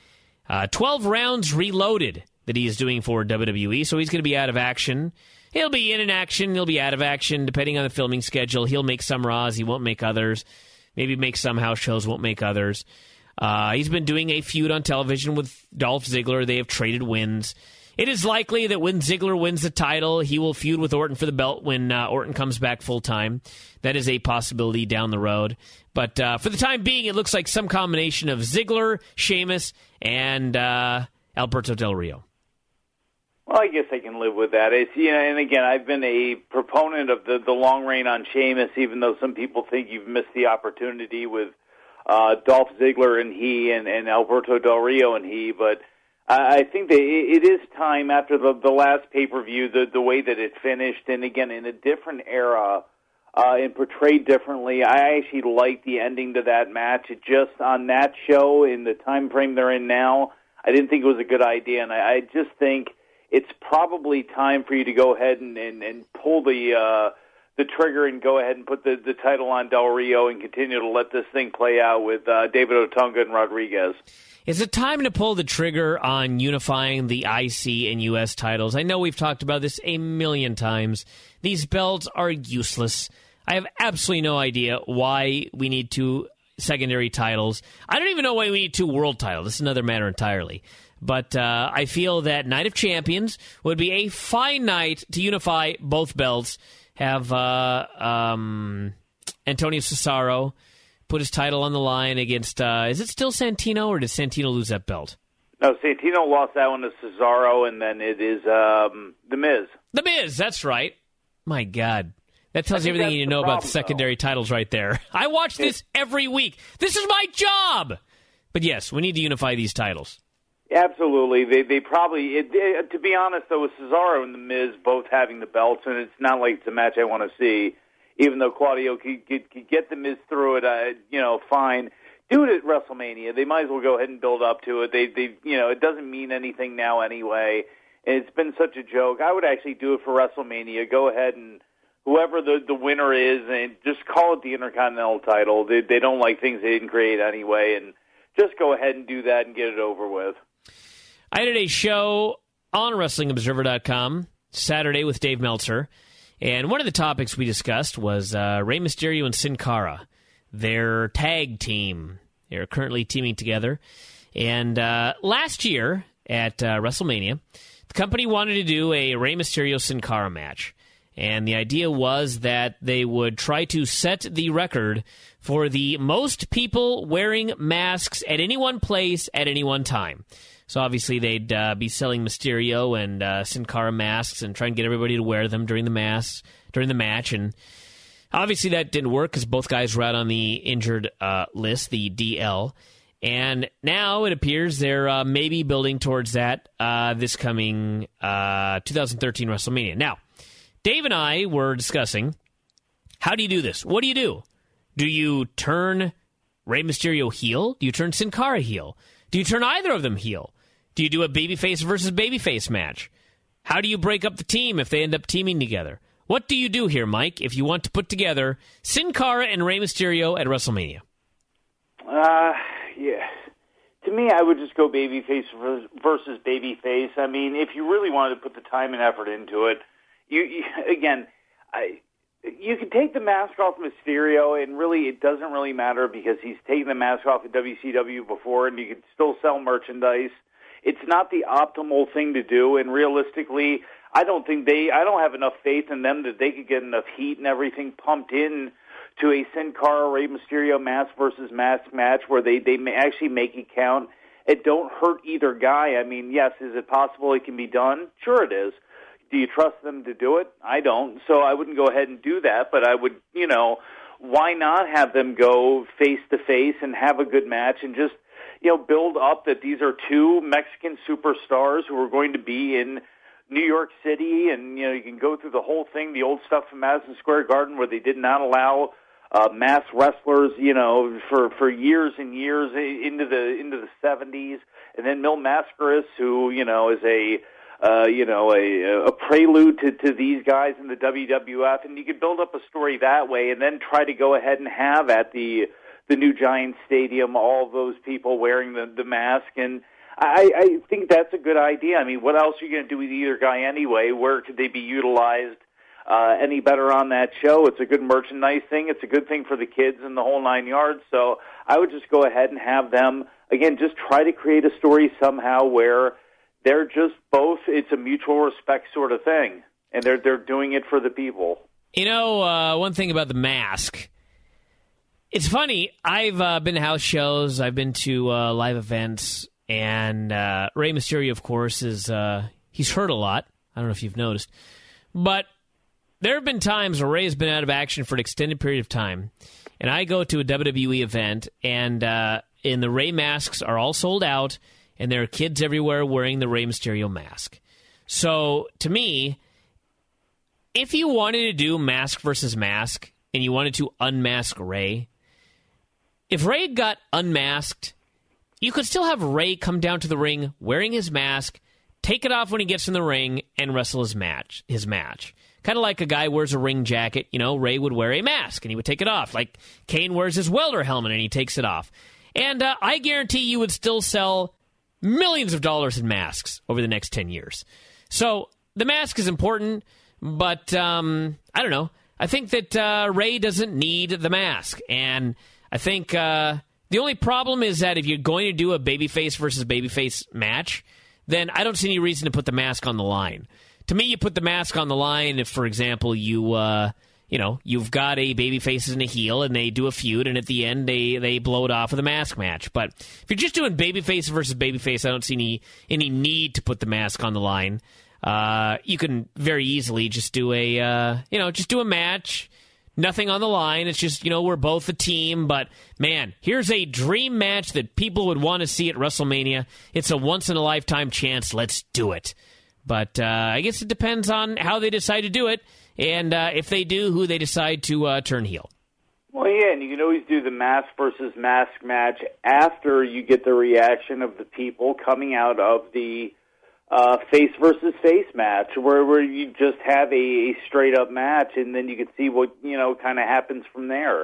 12 Rounds Reloaded, that he is doing for WWE, so he's going to be out of action. He'll be in action, he'll be out of action, depending on the filming schedule. He'll make some Raws, he won't make others. Maybe make some house shows, won't make others. He's been doing a feud on television with Dolph Ziggler. They have traded wins. It is likely that when Ziggler wins the title, he will feud with Orton for the belt when Orton comes back full-time. That is a possibility down the road. But for the time being, it looks like some combination of Ziggler, Sheamus, and Alberto Del Rio. Well, I guess I can live with that. It's, and again, I've been a proponent of the long reign on Sheamus, even though some people think you've missed the opportunity with Dolph Ziggler and he and Alberto Del Rio and he. But I think that it is time after the last pay-per-view, the way that it finished, and again, in a different era and portrayed differently. I actually like the ending to that match. It just, on that show, in the time frame they're in now, I didn't think it was a good idea, and I just think it's probably time for you to go ahead and pull the trigger and go ahead and put the title on Del Rio and continue to let this thing play out with David Otunga and Rodriguez. Is it time to pull the trigger on unifying the IC and U.S. titles? I know we've talked about this a million times. These belts are useless. I have absolutely no idea why we need 2 secondary titles. I don't even know why we need 2 world titles. This is another matter entirely. But I feel that Night of Champions would be a fine night to unify both belts. Have Antonio Cesaro put his title on the line against, is it still Santino, or did Santino lose that belt? No, Santino lost that one to Cesaro, and then it is The Miz. The Miz, that's right. My God. That tells you everything you need to know about the secondary titles right there. I watch this every week. This is my job! But yes, we need to unify these titles. Absolutely. They probably, to be honest, though, with Cesaro and The Miz both having the belts, and it's not like it's a match I want to see, even though Claudio could get The Miz through it, fine. Do it at WrestleMania. They might as well go ahead and build up to it. It doesn't mean anything now anyway. And it's been such a joke. I would actually do it for WrestleMania. Go ahead and whoever the winner is, and just call it the Intercontinental title. They don't like things they didn't create anyway, and just go ahead and do that and get it over with. I did a show on WrestlingObserver.com Saturday with Dave Meltzer, and one of the topics we discussed was Rey Mysterio and Sin Cara, their tag team. They're currently teaming together. And last year at WrestleMania, the company wanted to do a Rey Mysterio-Sin Cara match. And the idea was that they would try to set the record for the most people wearing masks at any one place at any one time. So obviously they'd be selling Mysterio and Sin Cara masks and try and get everybody to wear them during the match. And obviously that didn't work because both guys were out on the injured list, the DL. And now it appears they're maybe building towards that this coming 2013 WrestleMania. Now, Dave and I were discussing, how do you do this? What do you do? Do you turn Rey Mysterio heel? Do you turn Sin Cara heel? Do you turn either of them heel? Do you do a babyface versus babyface match? How do you break up the team if they end up teaming together? What do you do here, Mike, if you want to put together Sin Cara and Rey Mysterio at WrestleMania? Yeah. To me, I would just go babyface versus babyface. I mean, if you really wanted to put the time and effort into it, you can take the mask off Mysterio, and really it doesn't really matter because he's taken the mask off at WCW before, and you can still sell merchandise. It's not the optimal thing to do, and realistically, I don't have enough faith in them that they could get enough heat and everything pumped in to a Sin Cara Rey Mysterio mask versus mask match where they may actually make it count. It don't hurt either guy. I mean, yes, is it possible it can be done? Sure it is. Do you trust them to do it? I don't. So I wouldn't go ahead and do that, but I would, why not have them go face-to-face and have a good match and just, build up that these are two Mexican superstars who are going to be in New York City, and, you can go through the whole thing, the old stuff from Madison Square Garden where they did not allow masked wrestlers, for years and years into the 70s, and then Mil Mascaras, who, is a prelude to these guys in the WWF, and you could build up a story that way, and then try to go ahead and have at the new Giant Stadium all of those people wearing the mask, and I think that's a good idea. I mean, what else are you going to do with either guy anyway? Where could they be utilized any better on that show? It's a good merchandise thing. It's a good thing for the kids and the whole 9 yards. So I would just go ahead and have them, again, just try to create a story somehow where they're just both, it's a mutual respect sort of thing, and they're doing it for the people. One thing about the mask, it's funny, I've been to house shows, I've been to live events, and Rey Mysterio, of course, he's hurt a lot. I don't know if you've noticed. But there have been times where Rey has been out of action for an extended period of time, and I go to a WWE event, and the Rey masks are all sold out, and there are kids everywhere wearing the Rey Mysterio mask. So, to me, if you wanted to do mask versus mask, and you wanted to unmask Rey, if Rey got unmasked, you could still have Rey come down to the ring wearing his mask, take it off when he gets in the ring, and wrestle his match. Kind of like a guy wears a ring jacket, Rey would wear a mask, and he would take it off. Like Kane wears his welder helmet, and he takes it off. And I guarantee you would still sell millions of dollars in masks over the next 10 years. So the mask is important, but I don't know. I think that Rey doesn't need the mask. And I think the only problem is that if you're going to do a babyface versus babyface match, then I don't see any reason to put the mask on the line. To me, you put the mask on the line if, for example, you you've got a babyface and a heel, and they do a feud, and at the end they blow it off with a mask match. But if you're just doing babyface versus babyface, I don't see any need to put the mask on the line. You can very easily just do a match, nothing on the line. It's just, we're both a team. But man, here's a dream match that people would want to see at WrestleMania. It's a once in a lifetime chance. Let's do it. But I guess it depends on how they decide to do it. And if they do, who they decide to turn heel. Well, yeah, and you can always do the mask versus mask match after you get the reaction of the people coming out of the face versus face match, where you just have a straight-up match, and then you can see what, kind of happens from there.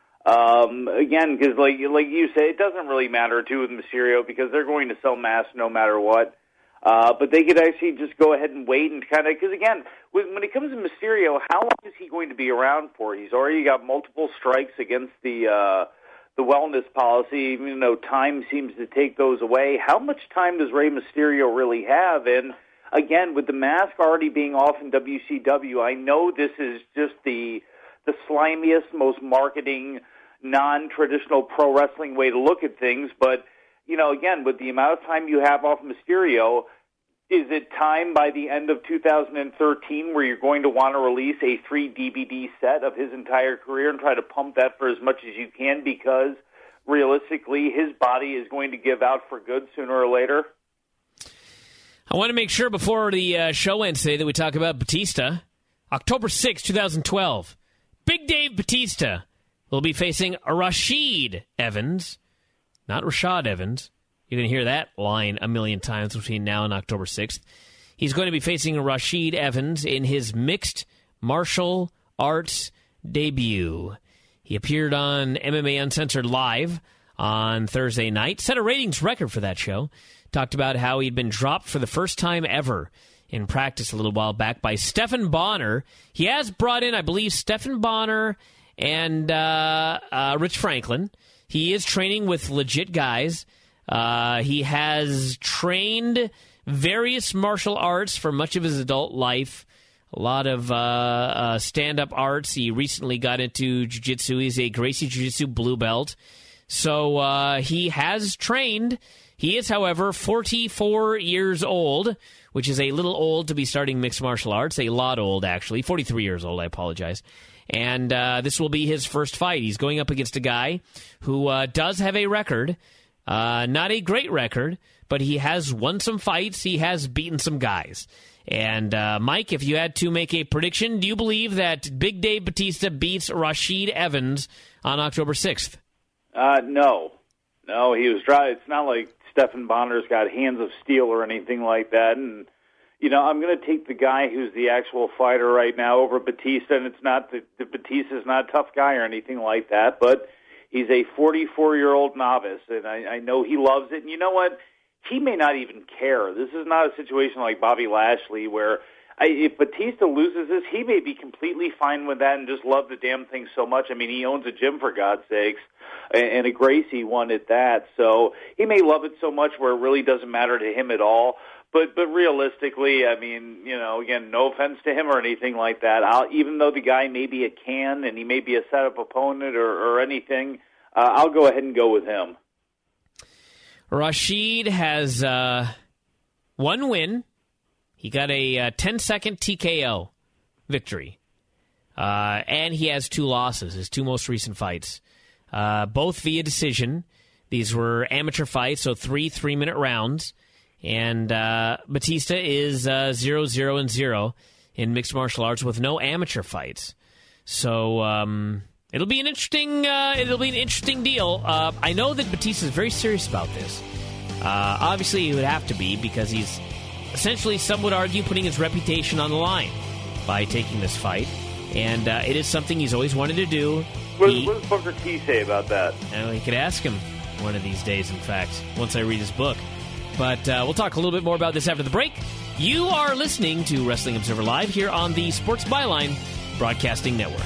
Again, because like you say, it doesn't really matter, too, with Mysterio, because they're going to sell masks no matter what. But they could actually just go ahead and wait and kind of, because again, when it comes to Mysterio, how long is he going to be around for? He's already got multiple strikes against the wellness policy, even though time seems to take those away. How much time does Rey Mysterio really have? And again, with the mask already being off in WCW, I know this is just the slimiest, most marketing, non-traditional pro wrestling way to look at things, but again, with the amount of time you have off Mysterio, is it time by the end of 2013 where you're going to want to release a 3-DVD set of his entire career and try to pump that for as much as you can, because realistically his body is going to give out for good sooner or later? I want to make sure before the show ends today that we talk about Batista. October 6, 2012. Big Dave Batista will be facing Rashid Evans. Not Rashad Evans. You're going to hear that line a million times between now and October 6th. He's going to be facing Rashid Evans in his mixed martial arts debut. He appeared on MMA Uncensored Live on Thursday night, set a ratings record for that show, talked about how he'd been dropped for the first time ever in practice a little while back by Stephan Bonnar. He has brought in, I believe, Stephan Bonnar and Rich Franklin. He is training with legit guys. He has trained various martial arts for much of his adult life. A lot of stand-up arts. He recently got into jiu-jitsu. He's a Gracie Jiu-Jitsu blue belt. So he has trained. He is, however, 44 years old, which is a little old to be starting mixed martial arts. A lot old, actually. 43 years old, I apologize. And this will be his first fight. He's going up against a guy who does have a record. Not a great record, but he has won some fights. He has beaten some guys. And, Mike, if you had to make a prediction, do you believe that Big Dave Batista beats Rashid Evans on October 6th? No. No, he was dry. It's not like Stephan Bonnar's got hands of steel or anything like that. And, I'm going to take the guy who's the actual fighter right now over Batista, and it's not the Batista's not a tough guy or anything like that, but he's a 44-year-old novice, and I know he loves it. And you know what? He may not even care. This is not a situation like Bobby Lashley where if Batista loses this, he may be completely fine with that and just love the damn thing so much. I mean, he owns a gym, for God's sakes, and a Gracie one at that. So he may love it so much where it really doesn't matter to him at all. But realistically, I mean, again, no offense to him or anything like that. Even though the guy may be a can and he may be a set-up opponent or anything, I'll go ahead and go with him. Rashid has one win. He got a 10-second TKO victory. And he has 2 losses, his 2 most recent fights. Both via decision. These were amateur fights, so 3 3-minute rounds. And Batista is 0-0-0 in mixed martial arts with no amateur fights. So it'll be an interesting deal. I know that Batista is very serious about this. Obviously, he would have to be because he's essentially, some would argue, putting his reputation on the line by taking this fight. And it is something he's always wanted to do. What does Booker T say about that? You could ask him one of these days, in fact, once I read his book. But we'll talk a little bit more about this after the break. You are listening to Wrestling Observer Live here on the Sports Byline Broadcasting Network.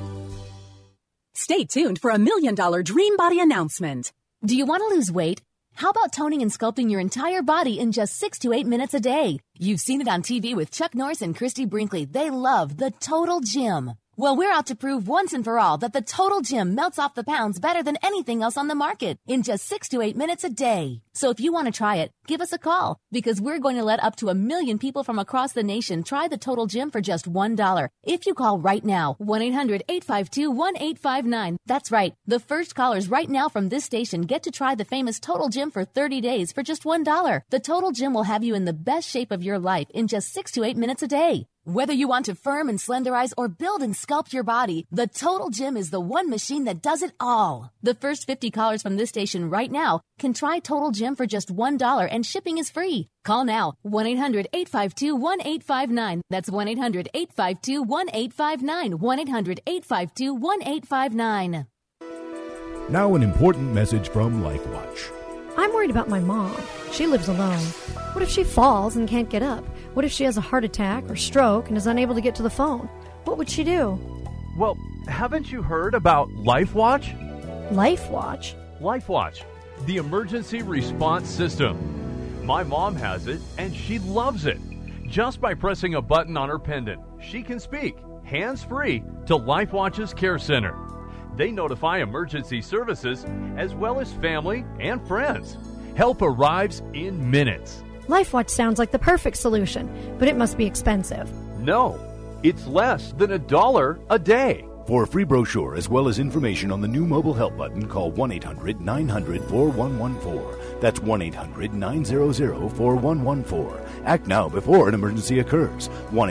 Stay tuned for a $1 million dream body announcement. Do you want to lose weight? How about toning and sculpting your entire body in just 6 to 8 minutes a day? You've seen it on TV with Chuck Norris and Christy Brinkley. They love the Total Gym. Well, we're out to prove once and for all that the Total Gym melts off the pounds better than anything else on the market in just 6 to 8 minutes a day. So if you want to try it, give us a call because we're going to let up to 1 million people from across the nation try the Total Gym for just $1. If you call right now, 1-800-852-1859. That's right. The first callers right now from this station get to try the famous Total Gym for 30 days for just $1. The Total Gym will have you in the best shape of your life in just 6 to 8 minutes a day. Whether you want to firm and slenderize or build and sculpt your body, the Total Gym is the one machine that does it all. The first 50 callers from this station right now can try Total Gym for just $1 and shipping is free. Call now, 1-800-852-1859. That's 1-800-852-1859. 1-800-852-1859. Now an important message from LifeWatch. I'm worried about my mom. She lives alone. What if she falls and can't get up? What if she has a heart attack or stroke and is unable to get to the phone? What would she do? Well, haven't you heard about LifeWatch? LifeWatch? LifeWatch, the emergency response system. My mom has it, and she loves it. Just by pressing a button on her pendant, she can speak, hands-free, to LifeWatch's Care Center. They notify emergency services as well as family and friends. Help arrives in minutes. LifeWatch sounds like the perfect solution, but it must be expensive. No, it's less than $1 a day. For a free brochure as well as information on the new mobile help button, call 1-800-900-4114. That's 1-800-900-4114. Act now before an emergency occurs.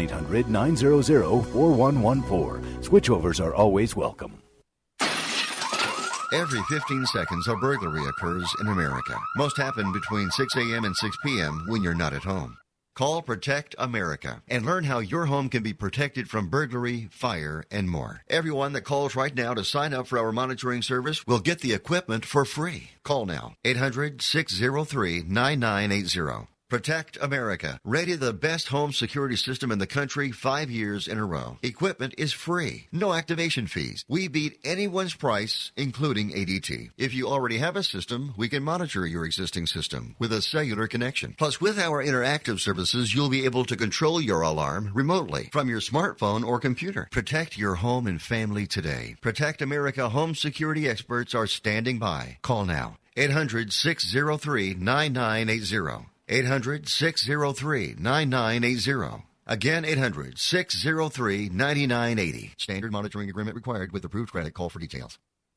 1-800-900-4114. Switchovers are always welcome. Every 15 seconds, a burglary occurs in America. Most happen between 6 a.m. and 6 p.m. when you're not at home. Call Protect America and learn how your home can be protected from burglary, fire, and more. Everyone that calls right now to sign up for our monitoring service will get the equipment for free. Call now, 800-603-9980. Protect America, rated the best home security system in the country 5 years in a row. Equipment is free. No activation fees. We beat anyone's price, including ADT. If you already have a system, we can monitor your existing system with a cellular connection. Plus, with our interactive services, you'll be able to control your alarm remotely from your smartphone or computer. Protect your home and family today. Protect America home security experts are standing by. Call now. 800-603-9980. 800-603-9980. Again, 800-603-9980. Standard monitoring agreement required with approved credit. Call for details.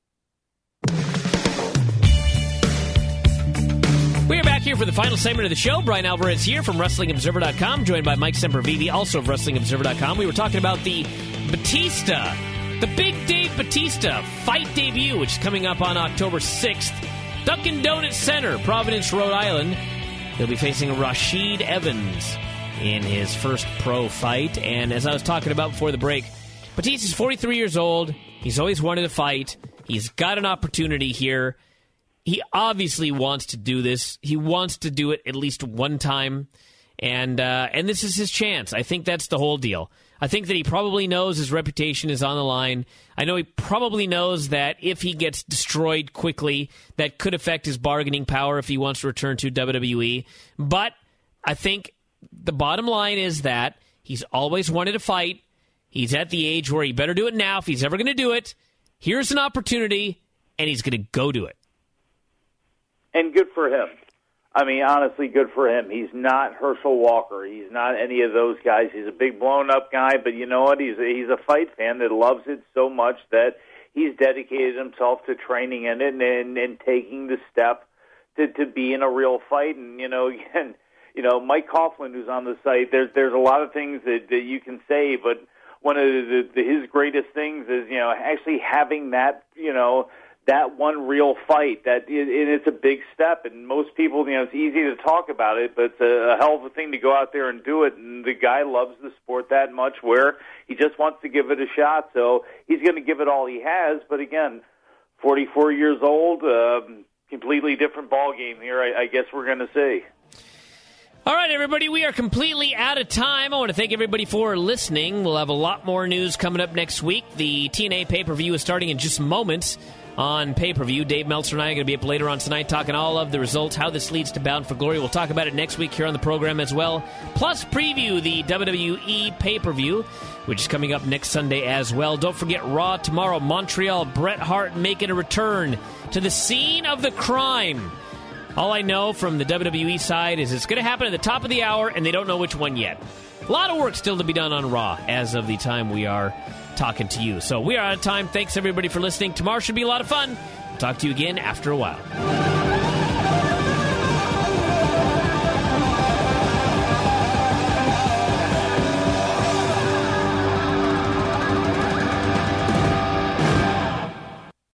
We are back here for the final segment of the show. Brian Alvarez here from WrestlingObserver.com, joined by Mike Sempervive, also of WrestlingObserver.com. We were talking about the Batista, the Big Dave Batista fight debut, which is coming up on October 6th. Dunkin' Donuts Center, Providence, Rhode Island. He'll be facing Rashid Evans in his first pro fight. And as I was talking about before the break, Batista's 43 years old. He's always wanted to fight. He's got an opportunity here. He obviously wants to do this. He wants to do it at least one time. And this is his chance. I think that's the whole deal. I think that he probably knows his reputation is on the line. I know he probably knows that if he gets destroyed quickly, that could affect his bargaining power if he wants to return to WWE. But I think the bottom line is that he's always wanted to fight. He's at the age where he better do it now if he's ever going to do it. Here's an opportunity, and he's going to go do it. And good for him. I mean, honestly, good for him. He's not Herschel Walker. He's not any of those guys. He's a big blown-up guy, but you know what? He's a fight fan that loves it so much that he's dedicated himself to training in it and taking the step to be in a real fight. And, again, Mike Coughlin, who's on the site, there's a lot of things that you can say, but one of his greatest things is, actually having that, that one real fight. And it's a big step, and most people, it's easy to talk about it, but it's a hell of a thing to go out there and do it. And the guy loves the sport that much where he just wants to give it a shot. So he's going to give it all he has. But again, 44 years old, completely different ball game here. I guess we're going to see. All right, everybody, we are completely out of time. I want to thank everybody for listening. We'll have a lot more news coming up next week. The TNA pay-per-view is starting in just moments. on pay-per-view. Dave Meltzer and I are going to be up later on tonight talking all of the results, how this leads to Bound for Glory. We'll talk about it next week here on the program as well. Plus preview the WWE pay-per-view, which is coming up next Sunday as well. Don't forget Raw tomorrow. Montreal, Bret Hart making a return to the scene of the crime. All I know from the WWE side is it's going to happen at the top of the hour, and they don't know which one yet. A lot of work still to be done on Raw as of the time we are talking to you. So we are out of time. Thanks, everybody, for listening. Tomorrow should be a lot of fun. Talk to you again after a while.